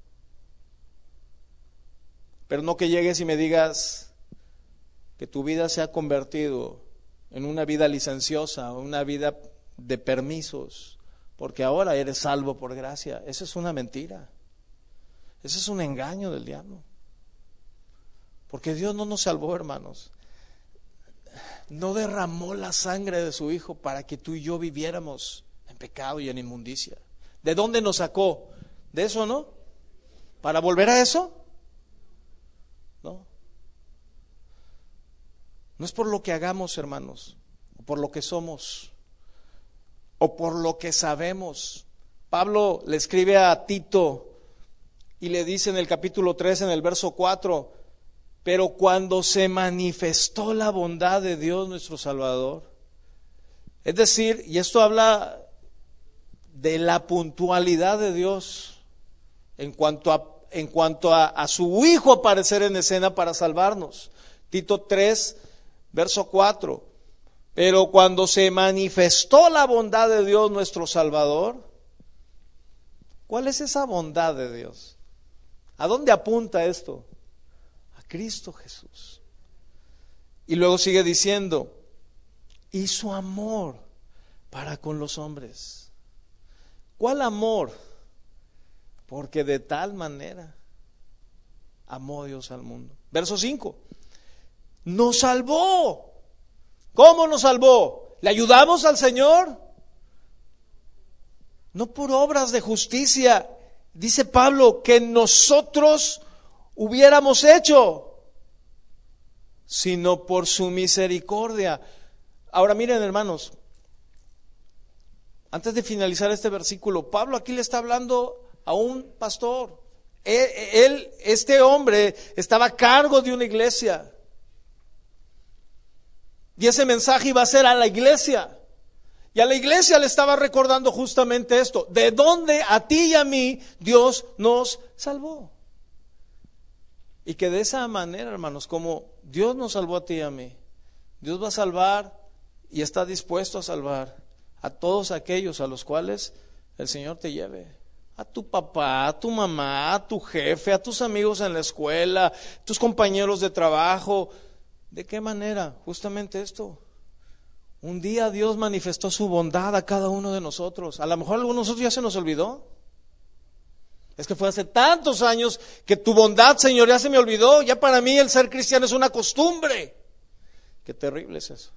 Pero no que llegues y me digas que tu vida se ha convertido en una vida licenciosa, una vida de permisos, porque ahora eres salvo por gracia. Esa es una mentira. Ese es un engaño del diablo. Porque Dios no nos salvó, hermanos. No derramó la sangre de su Hijo para que tú y yo viviéramos en pecado y en inmundicia. ¿De dónde nos sacó? ¿De eso, no? ¿Para volver a eso? No. No es por lo que hagamos, hermanos, o por lo que somos, o por lo que sabemos. Pablo le escribe a Tito y le dice en el capítulo 3, en el verso 4, pero cuando se manifestó la bondad de Dios nuestro Salvador, es decir, y esto habla de la puntualidad de Dios en cuanto a su Hijo aparecer en escena para salvarnos. Tito 3, verso 4. Pero cuando se manifestó la bondad de Dios nuestro Salvador, ¿cuál es esa bondad de Dios? ¿A dónde apunta esto? A Cristo Jesús. Y luego sigue diciendo, y su amor para con los hombres. ¿Cuál amor? Porque de tal manera amó Dios al mundo. Verso 5. Nos salvó. ¿Cómo nos salvó? ¿Le ayudamos al Señor? No por obras de justicia, dice Pablo, que nosotros hubiéramos hecho, sino por su misericordia. Ahora miren, hermanos, antes de finalizar este versículo, Pablo aquí le está hablando a un pastor. Este hombre estaba a cargo de una iglesia. Y ese mensaje iba a ser a la iglesia. Y a la iglesia le estaba recordando justamente esto. De dónde a ti y a mí Dios nos salvó. Y que de esa manera, hermanos, como Dios nos salvó a ti y a mí, Dios va a salvar y está dispuesto a salvar a todos aquellos a los cuales el Señor te lleve. A tu papá, a tu mamá, a tu jefe, a tus amigos en la escuela, tus compañeros de trabajo. ¿De qué manera? Justamente esto. Un día Dios manifestó su bondad a cada uno de nosotros. A lo mejor a algunos de nosotros ya se nos olvidó. Es que fue hace tantos años que tu bondad, Señor, ya se me olvidó. Ya para mí el ser cristiano es una costumbre. Qué terrible es eso.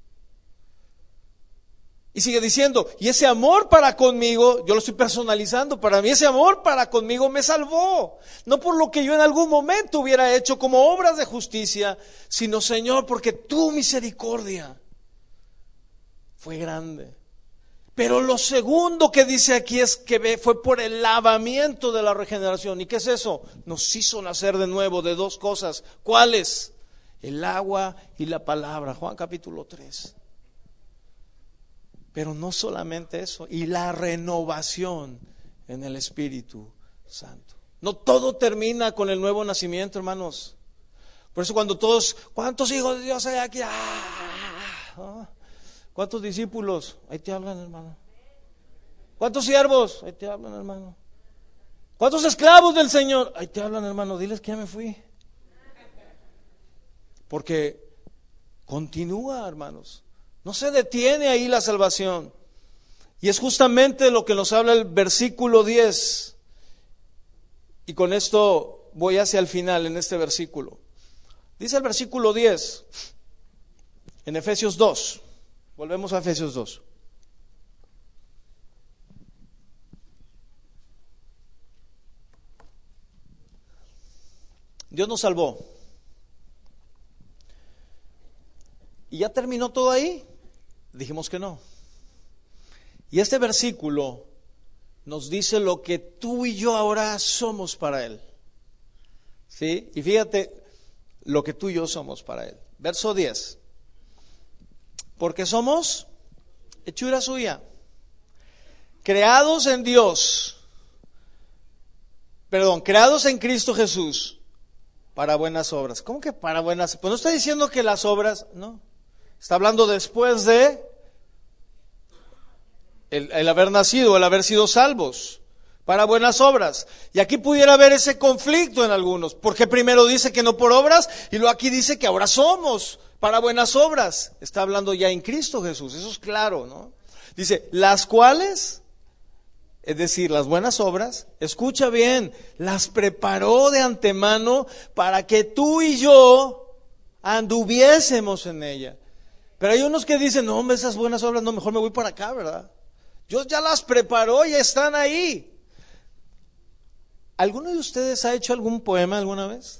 Y sigue diciendo, y ese amor para conmigo, yo lo estoy personalizando, para mí ese amor para conmigo me salvó. No por lo que yo en algún momento hubiera hecho como obras de justicia, sino, Señor, porque tu misericordia fue grande. Pero lo segundo que dice aquí es que fue por el lavamiento de la regeneración. ¿Y qué es eso? Nos hizo nacer de nuevo de dos cosas. ¿Cuáles? El agua y la palabra. Juan capítulo 3. Pero no solamente eso, y la renovación en el Espíritu Santo. No todo termina con el nuevo nacimiento, hermanos. Por eso cuando todos, ¿cuántos hijos de Dios hay aquí? ¿Cuántos discípulos? Ahí te hablan, hermano. ¿Cuántos siervos? Ahí te hablan, hermano. ¿Cuántos esclavos del Señor? Ahí te hablan, hermano. Diles que ya me fui. Porque continúa, hermanos. No se detiene ahí la salvación. Y es justamente lo que nos habla el versículo 10. Y con esto voy hacia el final en este versículo. Dice el versículo 10 en Efesios 2. Volvemos a Efesios 2. Dios nos salvó. ¿Y ya terminó todo ahí? Dijimos que no. Y este versículo nos dice lo que tú y yo ahora somos para Él. ¿Sí? Y fíjate lo que tú y yo somos para Él. Verso 10. Porque somos hechura suya, creados en Dios, creados en Cristo Jesús para buenas obras. ¿Cómo que para buenas? Pues no está diciendo que las obras, no. Está hablando después de el haber nacido, el haber sido salvos, para buenas obras. Y aquí pudiera haber ese conflicto en algunos, porque primero dice que no por obras, y luego aquí dice que ahora somos para buenas obras. Está hablando ya en Cristo Jesús, eso es claro, ¿no? Dice, las cuales, es decir, las buenas obras, escucha bien, las preparó de antemano para que tú y yo anduviésemos en ella. Pero hay unos que dicen, no hombre, esas buenas obras, no, mejor me voy para acá, ¿verdad? Dios ya las preparó y están ahí. ¿Alguno de ustedes ha hecho algún poema alguna vez?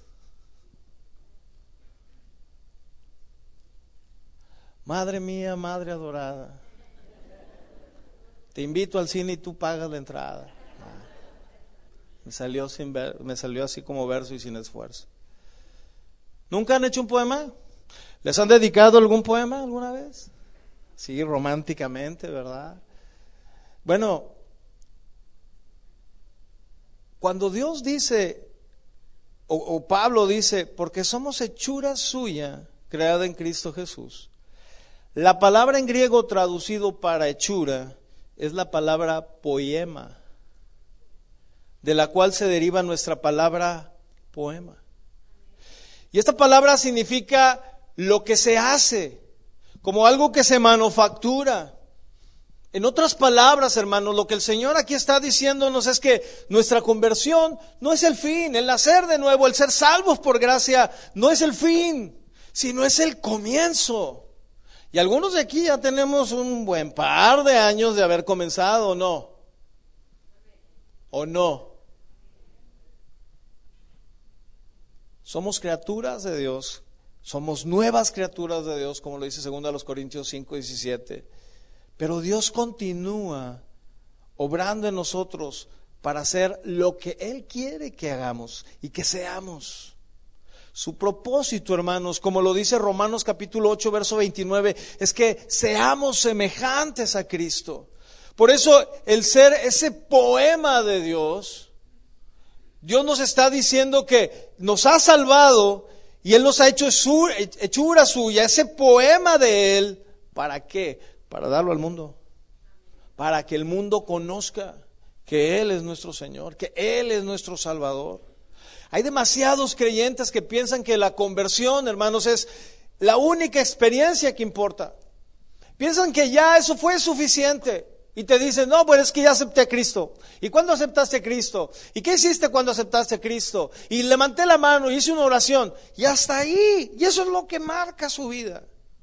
Madre mía, madre adorada, te invito al cine y tú pagas la entrada. Me salió así como verso y sin esfuerzo. ¿Nunca han hecho un poema? ¿Les han dedicado algún poema alguna vez? Sí, románticamente, ¿verdad? Bueno, cuando Dios dice, o Pablo dice, porque somos hechura suya, creada en Cristo Jesús, la palabra en griego traducido para hechura es la palabra poema, de la cual se deriva nuestra palabra poema. Y esta palabra significa lo que se hace, como algo que se manufactura. En otras palabras, hermanos, lo que el Señor aquí está diciéndonos es que nuestra conversión no es el fin, el nacer de nuevo, el ser salvos por gracia, no es el fin, sino es el comienzo. Y algunos de aquí ya tenemos un buen par de años de haber comenzado, ¿o no? ¿O no? Somos criaturas de Dios, somos nuevas criaturas de Dios, como lo dice 2 Corintios 5:17. Pero Dios continúa obrando en nosotros para hacer lo que Él quiere que hagamos y que seamos. Su propósito, hermanos, como lo dice Romanos capítulo 8, verso 29, es que seamos semejantes a Cristo. Por eso el ser ese poema de Dios, Dios nos está diciendo que nos ha salvado y Él nos ha hecho hechura suya, ese poema de Él. ¿Para qué? Para darlo al mundo, para que el mundo conozca que Él es nuestro Señor, que Él es nuestro Salvador. Hay demasiados creyentes que piensan que la conversión, hermanos, es la única experiencia que importa. Piensan que ya eso fue suficiente y te dicen, no, pues es que ya acepté a Cristo. ¿Y cuándo aceptaste a Cristo? ¿Y qué hiciste cuando aceptaste a Cristo? Y levanté la mano y hice una oración y hasta ahí, y eso es lo que marca su vida.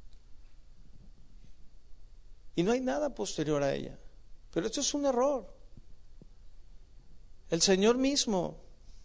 Y no hay nada posterior a ella. Pero esto es un error. El Señor mismo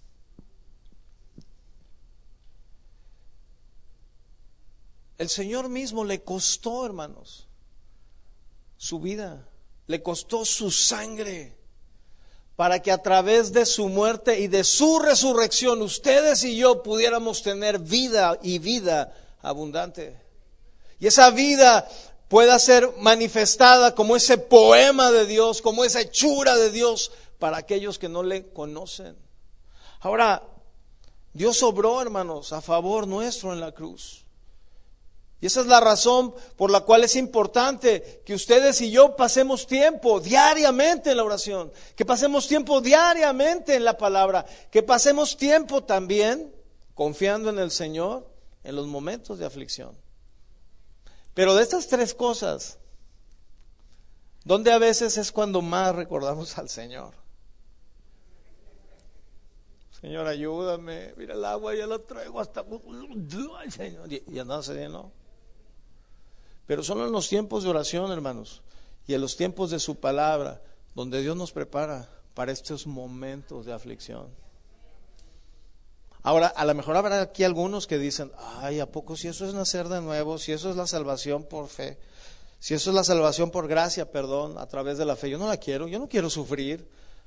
le costó, hermanos, su vida, le costó su sangre, para que a través de su muerte y de su resurrección, ustedes y yo pudiéramos tener vida y vida abundante. Y esa vida pueda ser manifestada como ese poema de Dios, como esa hechura de Dios para aquellos que no le conocen. Ahora, Dios obró, hermanos, a favor nuestro en la cruz. Y esa es la razón por la cual es importante que ustedes y yo pasemos tiempo diariamente en la oración, que pasemos tiempo diariamente en la palabra, que pasemos tiempo también confiando en el Señor en los momentos de aflicción. Pero de estas tres cosas, ¿dónde a veces es cuando más recordamos al Señor? Señor, ayúdame, mira el agua, ya la traigo hasta... Ay, Señor, y nada se llenó. Pero solo en los tiempos de oración, hermanos, y en los tiempos de su palabra, donde Dios nos prepara para estos momentos de aflicción. Ahora, a lo mejor habrá aquí algunos que dicen, ay, ¿a poco si eso es nacer de nuevo, si eso es la salvación por fe? Si eso es la salvación por gracia, perdón, a través de la fe, yo no la quiero, yo no quiero sufrir.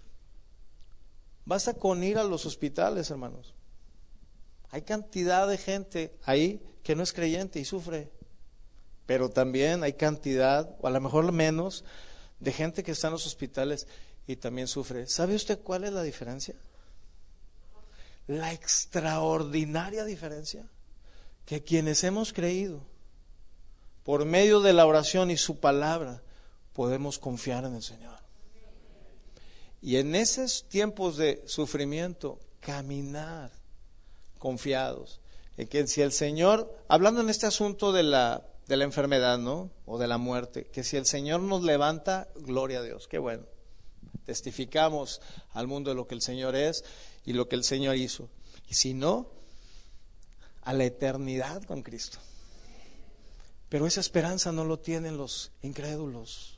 Basta con ir a los hospitales, hermanos. Hay cantidad de gente ahí que no es creyente y sufre. Pero también hay cantidad, o a lo mejor menos, de gente que está en los hospitales y también sufre. ¿Sabe usted cuál es la diferencia? La extraordinaria diferencia. Que quienes hemos creído, por medio de la oración y su palabra, podemos confiar en el Señor. Y en esos tiempos de sufrimiento, caminar confiados en que si el Señor, hablando en este asunto de la enfermedad, ¿no? O de la muerte, que si el Señor nos levanta, gloria a Dios, qué bueno. Testificamos al mundo de lo que el Señor es y lo que el Señor hizo. Y si no, a la eternidad con Cristo. Pero esa esperanza no lo tienen los incrédulos.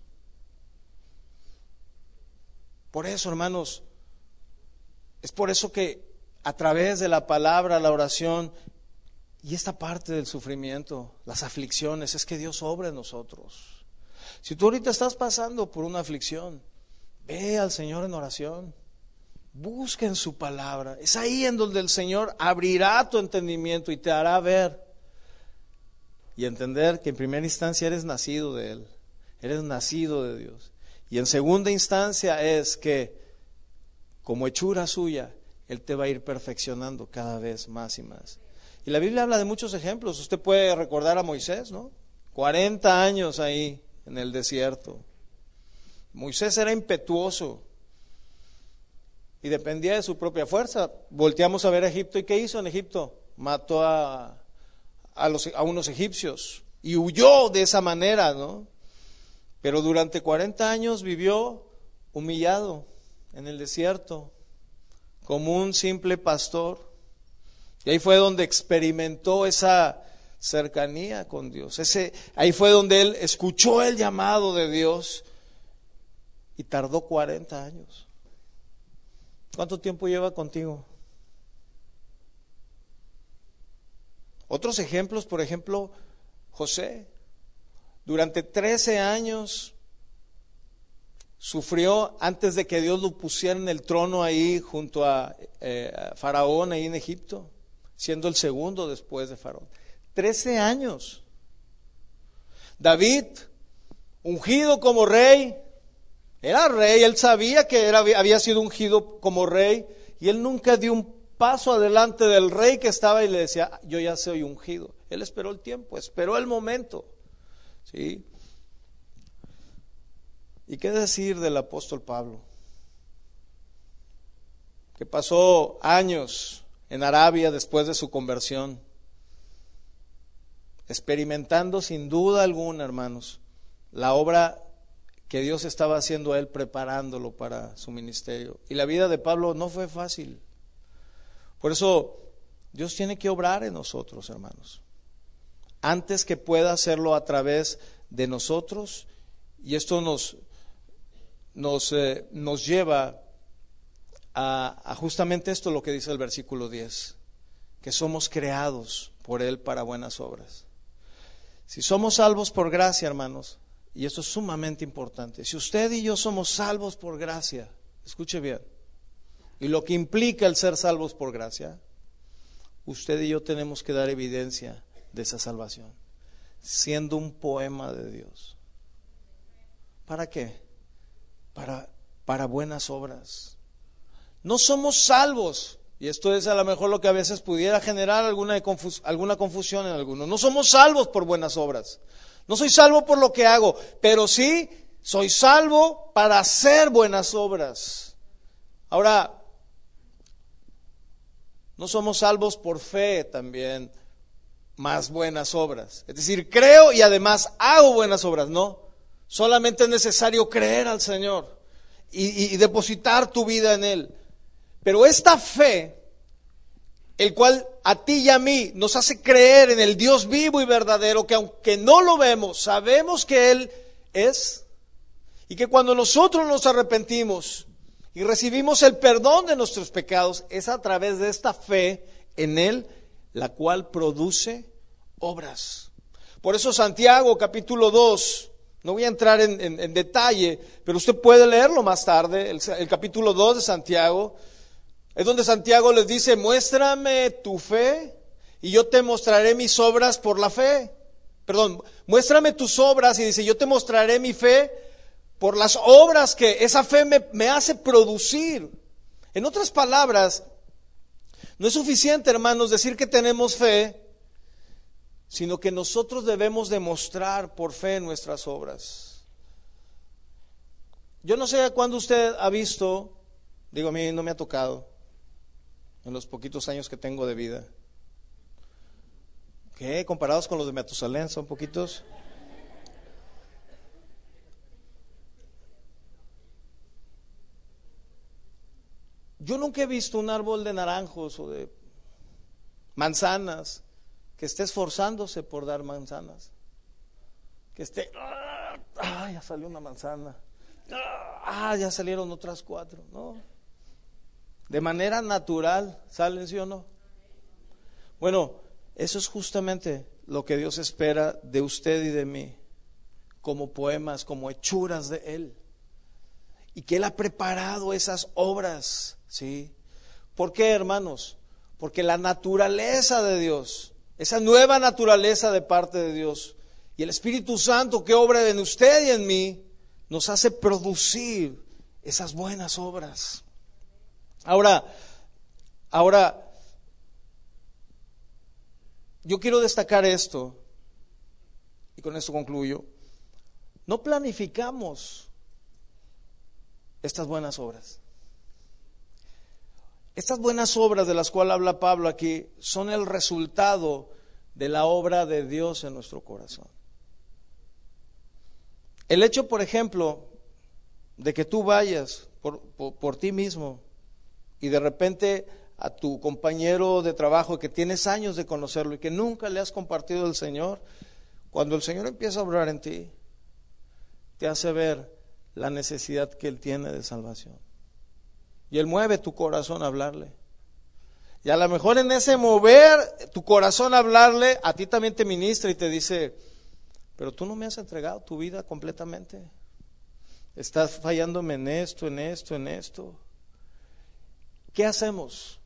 Por eso, hermanos, es por eso que a través de la palabra, la oración y esta parte del sufrimiento, las aflicciones, es que Dios obra en nosotros. Si tú ahorita estás pasando por una aflicción, ve al Señor en oración, busca en su palabra. Es ahí en donde el Señor abrirá tu entendimiento y te hará ver y entender que en primera instancia eres nacido de Él, eres nacido de Dios. Y en segunda instancia es que como hechura suya, Él te va a ir perfeccionando cada vez más y más. Y la Biblia habla de muchos ejemplos. Usted puede recordar a Moisés, ¿no? 40 años ahí en el desierto. Moisés era impetuoso y dependía de su propia fuerza. Volteamos a ver a Egipto, ¿y qué hizo en Egipto? Mató a unos egipcios y huyó de esa manera, ¿no? Pero durante 40 años vivió humillado en el desierto como un simple pastor. Y ahí fue donde experimentó esa cercanía con Dios. Ahí fue donde él escuchó el llamado de Dios y tardó 40 años. ¿Cuánto tiempo lleva contigo? Otros ejemplos, por ejemplo, José. Durante 13 años sufrió antes de que Dios lo pusiera en el trono ahí junto a Faraón ahí en Egipto, siendo el segundo después de Faraón. 13 años. David, ungido como rey, era rey, él sabía que había sido ungido como rey y él nunca dio un paso adelante del rey que estaba y le decía, yo ya soy ungido. Él esperó el tiempo, esperó el momento. ¿Sí? ¿Y qué decir del apóstol Pablo? Que pasó años en Arabia después de su conversión, experimentando sin duda alguna, hermanos, la obra que Dios estaba haciendo a él, preparándolo para su ministerio. Y la vida de Pablo no fue fácil. Por eso Dios tiene que obrar en nosotros, hermanos, antes que pueda hacerlo a través de nosotros. Y esto nos lleva a justamente esto, lo que dice el versículo 10, que somos creados por Él para buenas obras. Si somos salvos por gracia, hermanos, y esto es sumamente importante, si usted y yo somos salvos por gracia, escuche bien, y lo que implica el ser salvos por gracia, usted y yo tenemos que dar evidencia de esa salvación, siendo un poema de Dios. ¿Para qué? Para buenas obras. No somos salvos, y esto es a lo mejor lo que a veces pudiera generar alguna confusión en algunos. No somos salvos por buenas obras. No soy salvo por lo que hago, pero sí soy salvo para hacer buenas obras. Ahora, no somos salvos por fe también, más buenas obras. Es decir, creo y además hago buenas obras. No, solamente es necesario creer al Señor y depositar tu vida en Él. Pero esta fe, el cual a ti y a mí nos hace creer en el Dios vivo y verdadero, que aunque no lo vemos, sabemos que Él es, y que cuando nosotros nos arrepentimos y recibimos el perdón de nuestros pecados, es a través de esta fe en Él, la cual produce obras. Por eso Santiago capítulo 2, No voy a entrar en detalle, pero usted puede leerlo más tarde, el capítulo 2 de Santiago. Es donde Santiago les dice, muéstrame tu fe y yo te mostraré mis obras por la fe. Perdón, muéstrame tus obras y dice, yo te mostraré mi fe por las obras que esa fe me hace producir. En otras palabras, no es suficiente, hermanos, decir que tenemos fe, sino que nosotros debemos demostrar por fe nuestras obras. Yo no sé cuándo usted ha visto, digo, a mí no me ha tocado, en los poquitos años que tengo de vida. ¿Qué? Comparados con los de Matusalén, ¿son poquitos? Yo nunca he visto un árbol de naranjos o de manzanas que esté esforzándose por dar manzanas. Que esté, ya salió una manzana. Ya salieron otras 4, ¿no? De manera natural salen, ¿sí o no? Bueno, eso es justamente lo que Dios espera de usted y de mí, como poemas, como hechuras de Él. Y que Él ha preparado esas obras, ¿sí? ¿Por qué, hermanos? Porque la naturaleza de Dios, esa nueva naturaleza de parte de Dios, y el Espíritu Santo que obra en usted y en mí, nos hace producir esas buenas obras. Ahora, yo quiero destacar esto, y con esto concluyo. No planificamos estas buenas obras. Estas buenas obras de las cuales habla Pablo aquí son el resultado de la obra de Dios en nuestro corazón. El hecho, por ejemplo, de que tú vayas por ti mismo y de repente a tu compañero de trabajo que tienes años de conocerlo y que nunca le has compartido el Señor, cuando el Señor empieza a obrar en ti, te hace ver la necesidad que Él tiene de salvación. Y Él mueve tu corazón a hablarle. Y a lo mejor en ese mover tu corazón a hablarle, a ti también te ministra y te dice, pero tú no me has entregado tu vida completamente. Estás fallándome en esto, en esto, en esto. ¿Qué hacemos?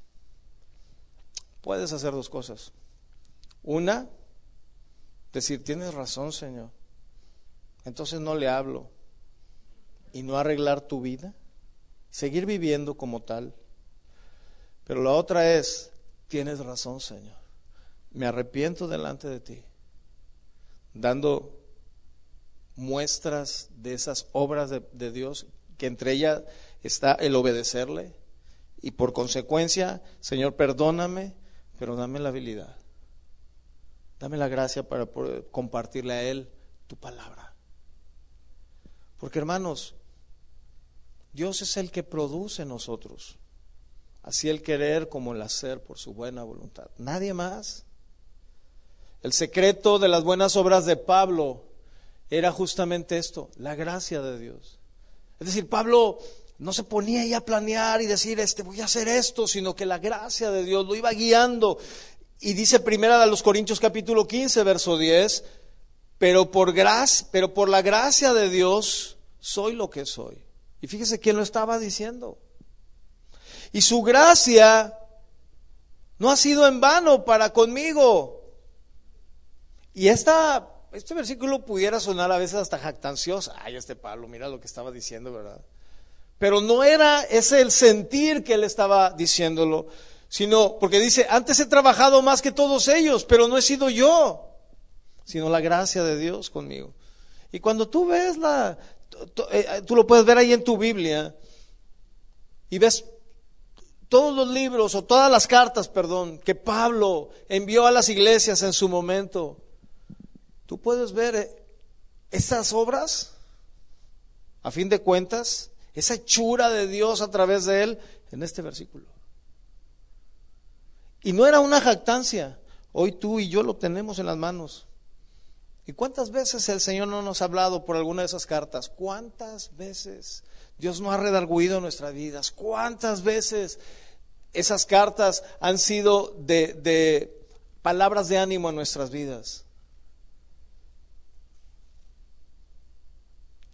Puedes hacer 2 cosas. Una, decir, tienes razón, Señor. Entonces no le hablo. Y no arreglar tu vida. Seguir viviendo como tal. Pero la otra es, tienes razón, Señor. Me arrepiento delante de ti. Dando muestras de esas obras de Dios, que entre ellas está el obedecerle. Y por consecuencia, Señor, perdóname, pero dame la habilidad. Dame la gracia para poder compartirle a Él tu palabra. Porque, hermanos, Dios es el que produce en nosotros, así el querer como el hacer por su buena voluntad. Nadie más. El secreto de las buenas obras de Pablo era justamente esto, la gracia de Dios. Es decir, Pablo no se ponía ahí a planear y decir, voy a hacer esto, sino que la gracia de Dios lo iba guiando. Y dice primera de los Corintios capítulo 15, verso 10, pero por la gracia de Dios soy lo que soy. Y fíjese quién lo estaba diciendo. Y su gracia no ha sido en vano para conmigo. Y este versículo pudiera sonar a veces hasta jactancioso. Ay, Pablo, mira lo que estaba diciendo, ¿verdad? Pero no era ese el sentir que él estaba diciéndolo, sino porque dice, antes he trabajado más que todos ellos, pero no he sido yo, sino la gracia de Dios conmigo. Y cuando tú ves tú lo puedes ver ahí en tu Biblia, y ves todos los libros o todas las cartas, que Pablo envió a las iglesias en su momento, tú puedes ver esas obras, a fin de cuentas, esa hechura de Dios a través de él en este versículo. Y no era una jactancia, hoy tú y yo lo tenemos en las manos. ¿Y cuántas veces el Señor no nos ha hablado por alguna de esas cartas? ¿Cuántas veces Dios no ha redarguido nuestras vidas? ¿Cuántas veces esas cartas han sido de palabras de ánimo en nuestras vidas?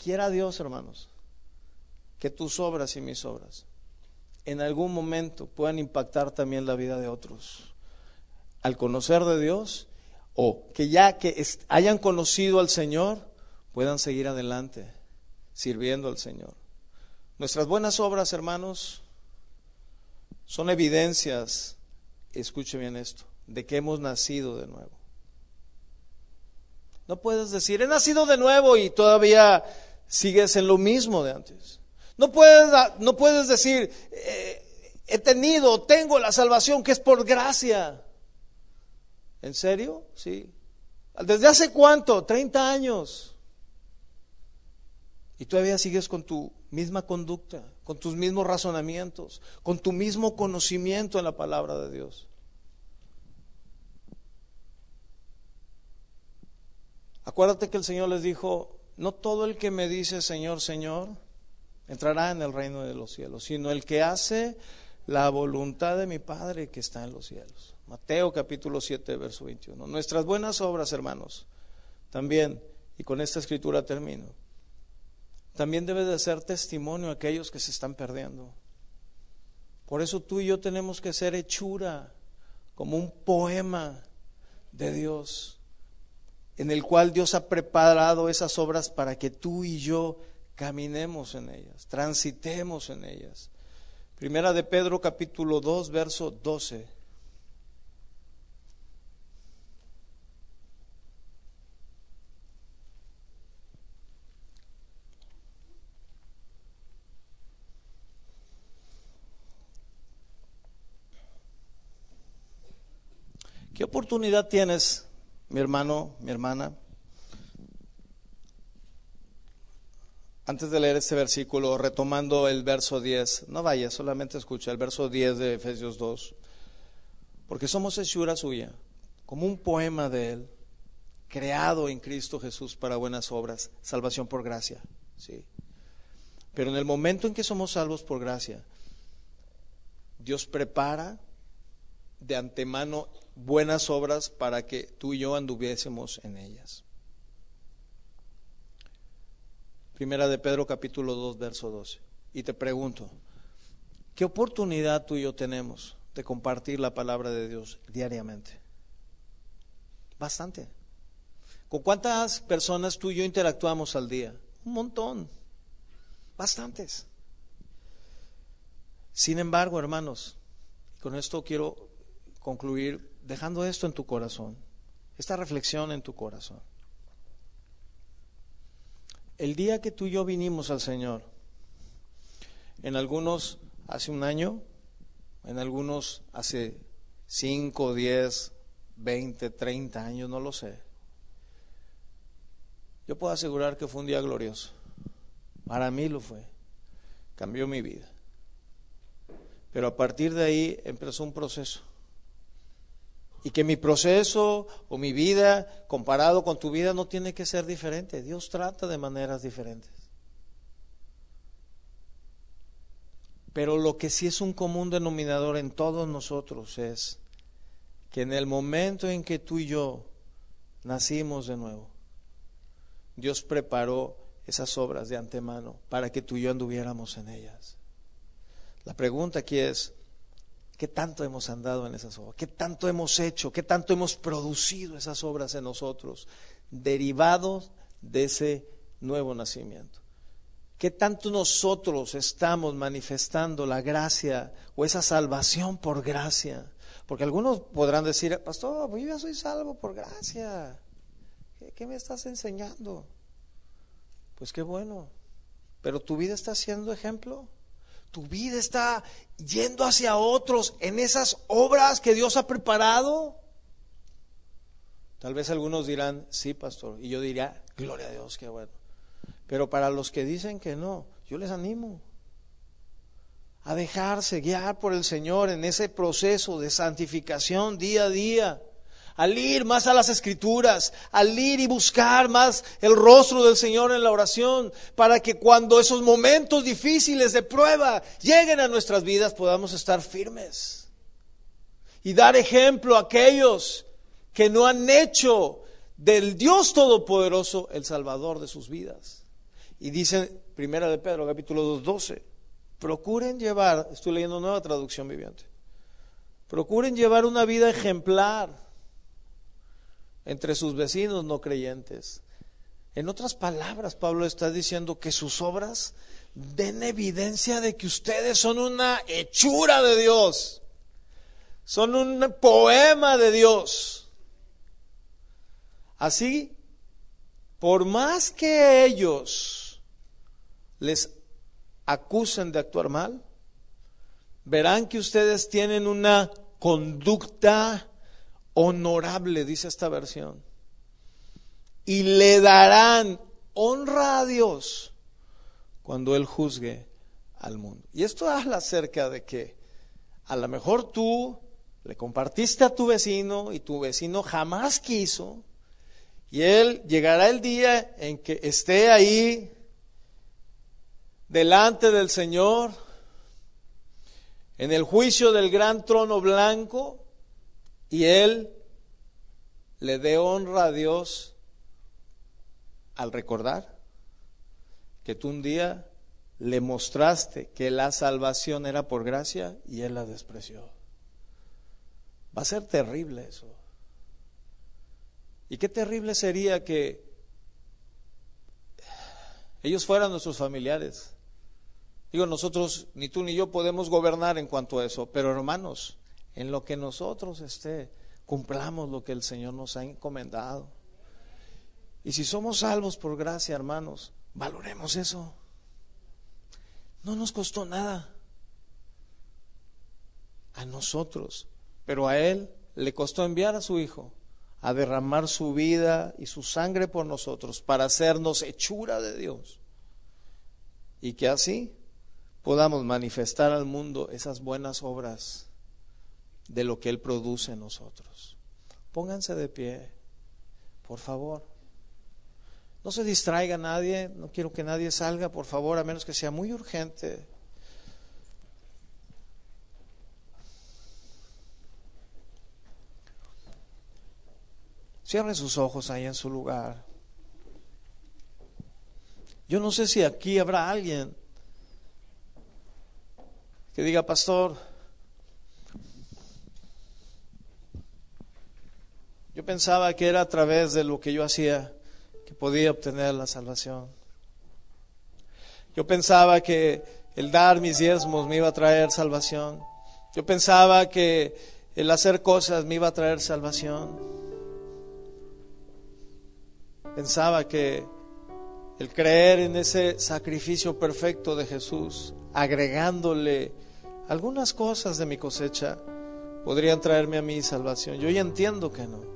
quiera Dios, hermanos, que tus obras y mis obras en algún momento puedan impactar también la vida de otros al conocer de Dios, o que ya que hayan conocido al Señor puedan seguir adelante sirviendo al Señor. Nuestras buenas obras, hermanos, son evidencias, escuche bien esto, de que hemos nacido de nuevo. No puedes decir, he nacido de nuevo y todavía sigues en lo mismo de antes. No puedes decir, tengo la salvación que es por gracia. ¿En serio? Sí. ¿Desde hace cuánto? 30 años. Y todavía sigues con tu misma conducta, con tus mismos razonamientos, con tu mismo conocimiento en la palabra de Dios. Acuérdate que el Señor les dijo, no todo el que me dice Señor, Señor, entrará en el reino de los cielos, sino el que hace la voluntad de mi Padre que está en los cielos. Mateo capítulo 7, verso 21. Nuestras buenas obras, hermanos, también, y con esta escritura termino, también debe de ser testimonio a aquellos que se están perdiendo. Por eso tú y yo tenemos que ser hechura, como un poema de Dios, en el cual Dios ha preparado esas obras para que tú y yo caminemos en ellas, transitemos en ellas. Primera de Pedro capítulo 2, verso 12. ¿Qué oportunidad tienes, mi hermano, mi hermana? Antes de leer este versículo, retomando el verso 10, no vayas, solamente escucha el verso 10 de Efesios 2, porque somos hechura suya, como un poema de Él, creado en Cristo Jesús para buenas obras, salvación por gracia, sí. Pero en el momento en que somos salvos por gracia, Dios prepara de antemano buenas obras para que tú y yo anduviésemos en ellas. Primera de Pedro capítulo 2, verso 12. Y te pregunto, ¿qué oportunidad tú y yo tenemos de compartir la palabra de Dios diariamente? Bastante. ¿Con cuántas personas tú y yo interactuamos al día? Un montón. Bastantes. Sin embargo, hermanos, con esto quiero concluir dejando esto en tu corazón, esta reflexión en tu corazón. El día que tú y yo vinimos al Señor, en algunos hace un año, en algunos hace 5, 10, 20, 30 años, no lo sé. Yo puedo asegurar que fue un día glorioso. Para mí lo fue. Cambió mi vida. Pero a partir de ahí empezó un proceso. Y que mi proceso o mi vida comparado con tu vida no tiene que ser diferente. Dios trata de maneras diferentes. Pero lo que sí es un común denominador en todos nosotros es que en el momento en que tú y yo nacimos de nuevo, Dios preparó esas obras de antemano para que tú y yo anduviéramos en ellas. La pregunta aquí es, ¿qué tanto hemos andado en esas obras? ¿Qué tanto hemos hecho? ¿Qué tanto hemos producido esas obras en nosotros, derivados de ese nuevo nacimiento? ¿Qué tanto nosotros estamos manifestando la gracia o esa salvación por gracia? Porque algunos podrán decir, pastor, yo ya soy salvo por gracia. ¿Qué me estás enseñando? Pues qué bueno. Pero tu vida está siendo ejemplo. Tu vida está yendo hacia otros en esas obras que Dios ha preparado. Tal vez algunos dirán, sí, pastor. Y yo diría, gloria a Dios, qué bueno. Pero para los que dicen que no, yo les animo a dejarse guiar por el Señor en ese proceso de santificación día a día. Al ir más a las Escrituras, al ir y buscar más el rostro del Señor en la oración, para que cuando esos momentos difíciles de prueba lleguen a nuestras vidas podamos estar firmes y dar ejemplo a aquellos que no han hecho del Dios Todopoderoso el Salvador de sus vidas. Y dice Primera de Pedro, capítulo 2, 12, procuren llevar, estoy leyendo Nueva Traducción Viviente, procuren llevar una vida ejemplar entre sus vecinos no creyentes. En otras palabras, Pablo está diciendo que sus obras den evidencia de que ustedes son una hechura de Dios, son un poema de Dios. Así, por más que ellos les acusen de actuar mal, verán que ustedes tienen una conducta honorable, dice esta versión, y le darán honra a Dios cuando Él juzgue al mundo. Y esto habla acerca de que a lo mejor tú le compartiste a tu vecino y tu vecino jamás quiso, y él llegará el día en que esté ahí delante del Señor en el juicio del gran trono blanco, y él le dé honra a Dios al recordar que tú un día le mostraste que la salvación era por gracia y él la despreció. Va a ser terrible eso. Y qué terrible sería que ellos fueran nuestros familiares. Digo, nosotros, ni tú ni yo podemos gobernar en cuanto a eso, pero hermanos, en lo que nosotros cumplamos lo que el Señor nos ha encomendado. Y si somos salvos por gracia, hermanos, valoremos eso. No nos costó nada a nosotros, pero a Él le costó enviar a su Hijo a derramar su vida y su sangre por nosotros para hacernos hechura de Dios, y que así podamos manifestar al mundo esas buenas obras de lo que Él produce en nosotros. Pónganse de pie, por favor. No se distraiga nadie, no quiero que nadie salga, por favor, a menos que sea muy urgente. Cierre sus ojos ahí en su lugar. Yo no sé si aquí habrá alguien que diga, pastor, yo pensaba que era a través de lo que yo hacía que podía obtener la salvación. Yo pensaba que el dar mis diezmos me iba a traer salvación. Yo pensaba que el hacer cosas me iba a traer salvación. Pensaba que el creer en ese sacrificio perfecto de Jesús, agregándole algunas cosas de mi cosecha, podrían traerme a mí salvación. Yo ya entiendo que no,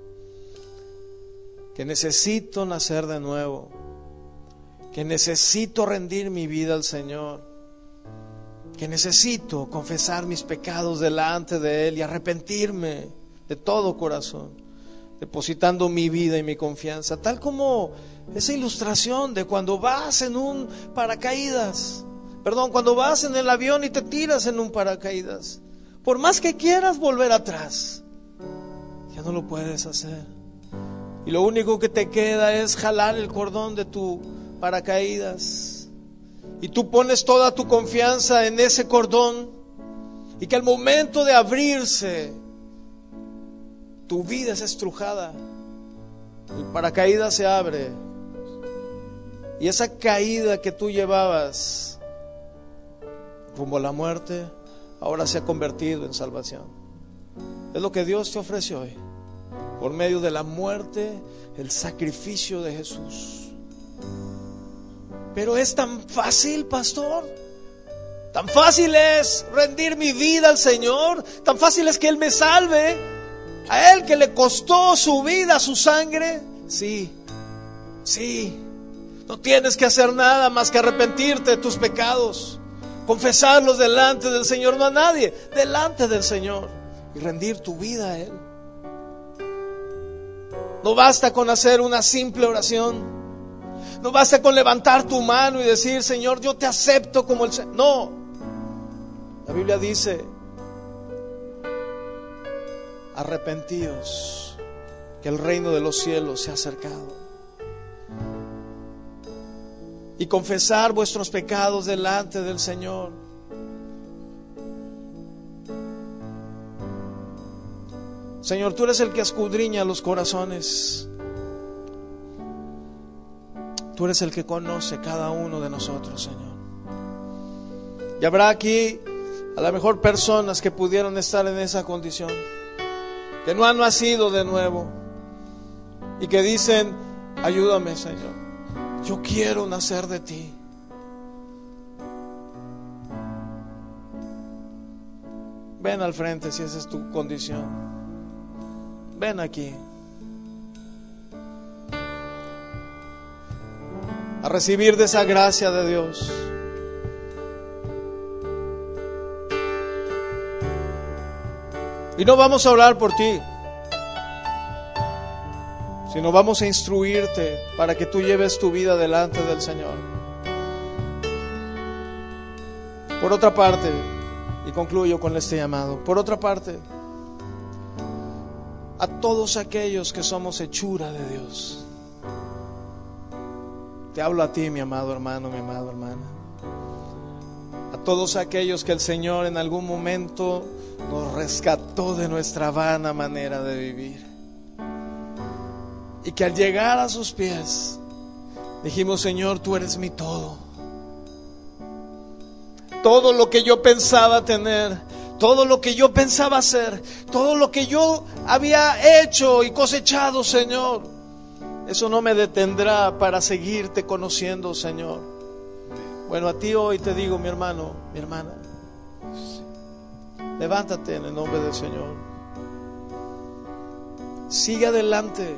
que necesito nacer de nuevo, que necesito rendir mi vida al Señor, que necesito confesar mis pecados delante de Él y arrepentirme de todo corazón, depositando mi vida y mi confianza, tal como esa ilustración de cuando vas en un paracaídas, cuando vas en el avión y te tiras en un paracaídas. Por más que quieras volver atrás, ya no lo puedes hacer. Y lo único que te queda es jalar el cordón de tu paracaídas. Y tú pones toda tu confianza en ese cordón. Y que al momento de abrirse, tu vida es estrujada. El paracaídas se abre. Y esa caída que tú llevabas rumbo a la muerte, ahora se ha convertido en salvación. Es lo que Dios te ofrece hoy. Por medio de la muerte, el sacrificio de Jesús. Pero es tan fácil, pastor. Tan fácil es rendir mi vida al Señor. Tan fácil es que Él me salve. A Él que le costó su vida, su sangre. Sí. No tienes que hacer nada más que arrepentirte de tus pecados, confesarlos delante del Señor, no a nadie, delante del Señor, y rendir tu vida a Él. No basta con hacer una simple oración. No basta con levantar tu mano y decir, Señor, yo te acepto como el Señor. No. La Biblia dice, arrepentíos, que el reino de los cielos se ha acercado. y confesar vuestros pecados delante del Señor. Señor, tú eres el que escudriña los corazones. Tú eres el que conoce cada uno de nosotros, Señor. Y habrá aquí a lo mejor personas que pudieron estar en esa condición, que no han nacido de nuevo y que dicen: ayúdame, Señor, yo quiero nacer de ti. Ven al frente si esa es tu condición. Ven aquí a recibir de esa gracia de Dios. Y no vamos a orar por ti, sino vamos a instruirte para que tú lleves tu vida delante del Señor. Por otra parte, y concluyo con este llamado, por otra parte, a todos aquellos que somos hechura de Dios, te hablo a ti, mi amado hermano, mi amada hermana, a todos aquellos que el Señor en algún momento nos rescató de nuestra vana manera de vivir, y que al llegar a sus pies dijimos: Señor, tú eres mi todo. Todo lo que yo pensaba tener, todo lo que yo pensaba hacer, todo lo que yo había hecho y cosechado, Señor, eso no me detendrá para seguirte conociendo, Señor. Bueno, a ti hoy te digo, mi hermano, mi hermana, levántate en el nombre del Señor. Sigue adelante,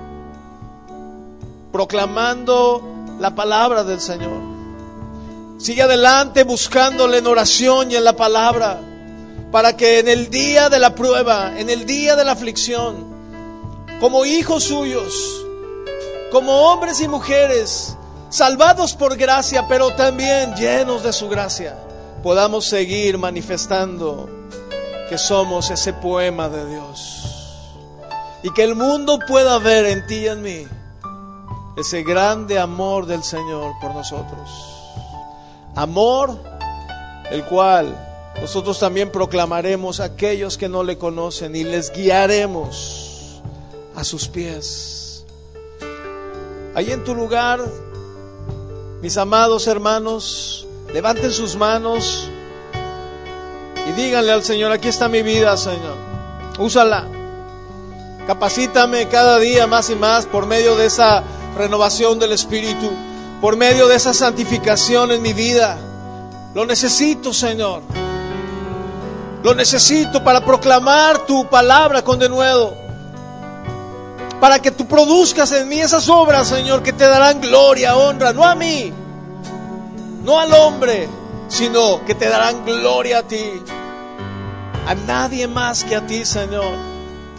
proclamando la palabra del Señor. Sigue adelante buscándole en oración y en la palabra, para que en el día de la prueba, en el día de la aflicción, como hijos suyos, como hombres y mujeres salvados por gracia, pero también llenos de su gracia, podamos seguir manifestando que somos ese poema de Dios, y que el mundo pueda ver en ti y en mí ese grande amor del Señor por nosotros. Amor el cual nosotros también proclamaremos a aquellos que no le conocen y les guiaremos a sus pies. Ahí en tu lugar, mis amados hermanos, levanten sus manos y díganle al Señor: aquí está mi vida, Señor, úsala, capacítame cada día más y más por medio de esa renovación del Espíritu, por medio de esa santificación en mi vida. Lo necesito, Señor. Lo necesito para proclamar tu palabra con denuedo, para que tú produzcas en mí esas obras, Señor, que te darán gloria, honra, no a mí, no al hombre, sino que te darán gloria a ti, a nadie más que a ti, Señor.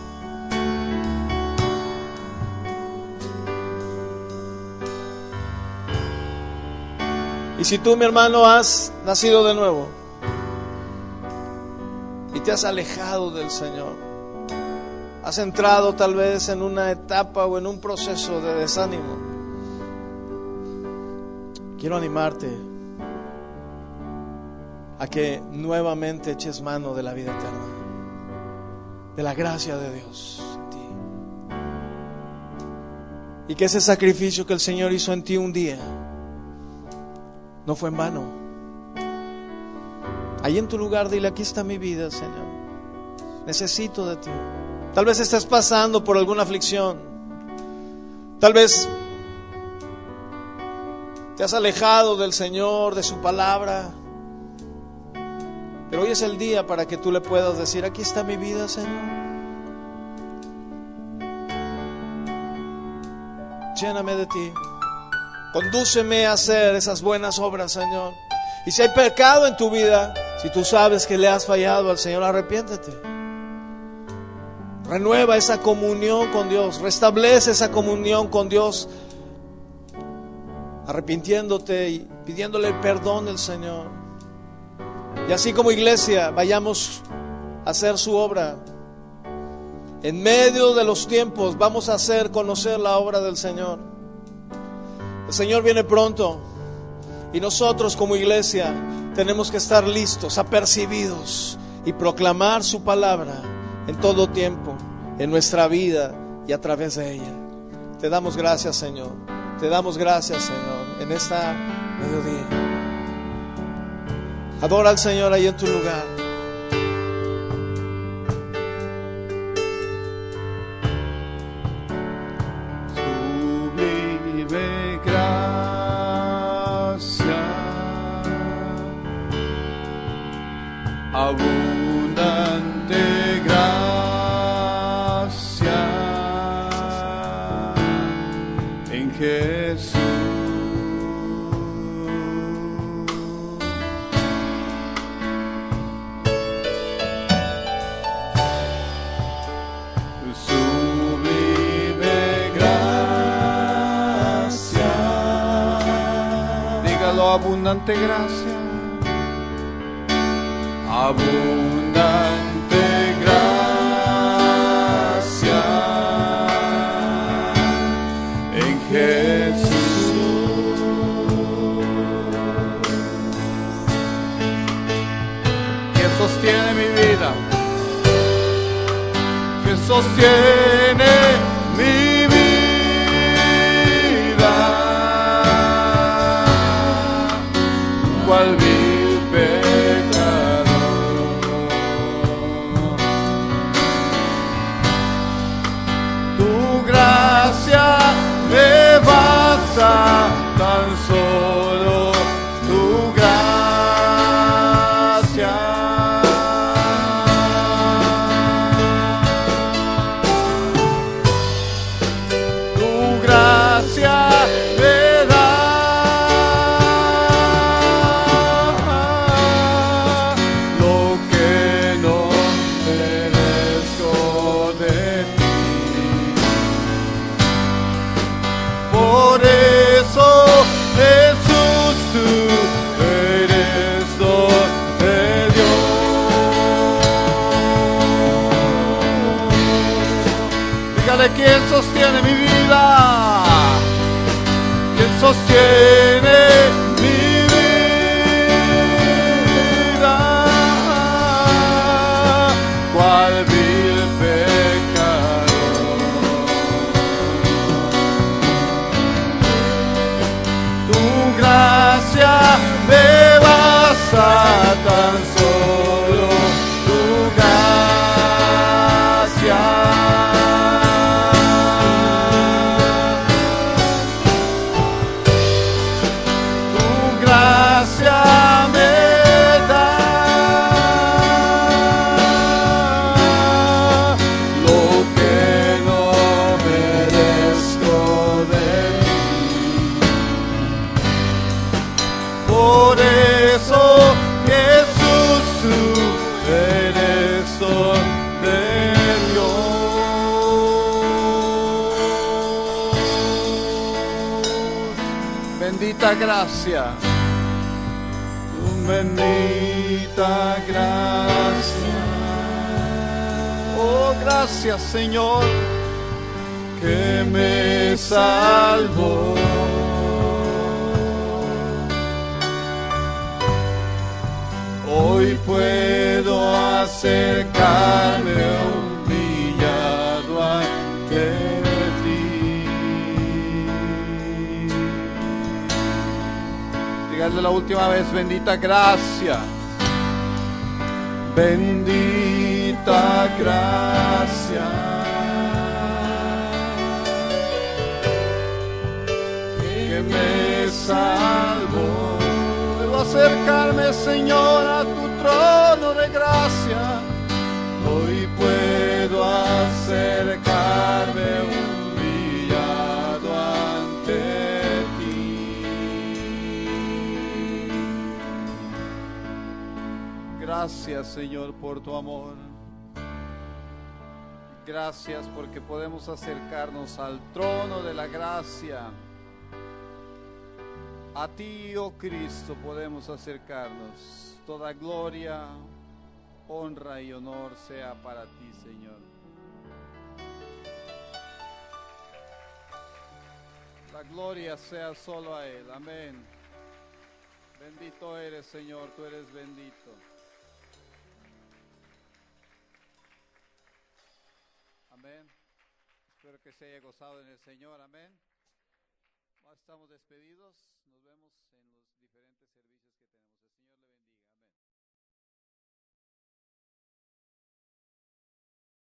Y si tú, mi hermano, has nacido de nuevo y te has alejado del Señor, has entrado tal vez en una etapa o en un proceso de desánimo, quiero animarte a que nuevamente eches mano de la vida eterna, de la gracia de Dios en ti, y que ese sacrificio que el Señor hizo en ti un día no fue en vano. Ahí en tu lugar dile: aquí está mi vida, Señor, necesito de ti. Tal vez estés pasando por alguna aflicción, tal vez te has alejado del Señor, de su palabra, pero hoy es el día para que tú le puedas decir: aquí está mi vida, Señor, lléname de ti, condúceme a hacer esas buenas obras, Señor. Y si hay pecado en tu vida, si tú sabes que le has fallado al Señor, arrepiéntete. Renueva esa comunión con Dios, restablece esa comunión con Dios, arrepintiéndote y pidiéndole el perdón del Señor. Y así como iglesia, vayamos a hacer su obra. En medio de los tiempos vamos a hacer conocer la obra del Señor. El Señor viene pronto. Y nosotros como iglesia tenemos que estar listos, apercibidos y proclamar su palabra en todo tiempo, en nuestra vida y a través de ella. Te damos gracias, Señor. Te damos gracias, Señor, en esta mediodía. Adora al Señor ahí en tu lugar. Sublime gracia, abundante gracia en Jesús. Sublime gracia, dígalo, abundante gracia, abundante gracia en Jesús. Que sostiene mi vida, que sostiene mi vida, cual vil pecador. Tu gracia me basta, tan solo tu gracia. Tu gracia me da lo que no merezco de ti. Por eso, Jesús, tú eres don de Dios. Dígale, ¿quién sostiene mi vida? ¿Quién sostiene mi vida? ¿Cuál vil pecador? Tu gracia me basta, tan solo tu gracia. Tu gracia me da lo que no merezco de ti. Por eso, Jesús, tú eres don de Dios. Bendita gracia, bendita gracia. Oh, gracias, Señor, que me salvó. Hoy puedo acercarme humillado ante ti. Dígale la última vez, bendita gracia, bendita gracia, que me salvó. Puedo acercarme, Señor, a tu trono de gracia. Hoy puedo acercarme humillado ante ti. Gracias, Señor, por tu amor. Gracias porque podemos acercarnos al trono de la gracia. A ti, oh Cristo, podemos acercarnos. Toda gloria, honra y honor sea para ti, Señor. La gloria sea solo a Él. Amén. Bendito eres, Señor, tú eres bendito. Amén. Espero que se haya gozado en el Señor. Amén. Estamos despedidos. Nos vemos en los diferentes servicios que tenemos. El Señor le bendiga.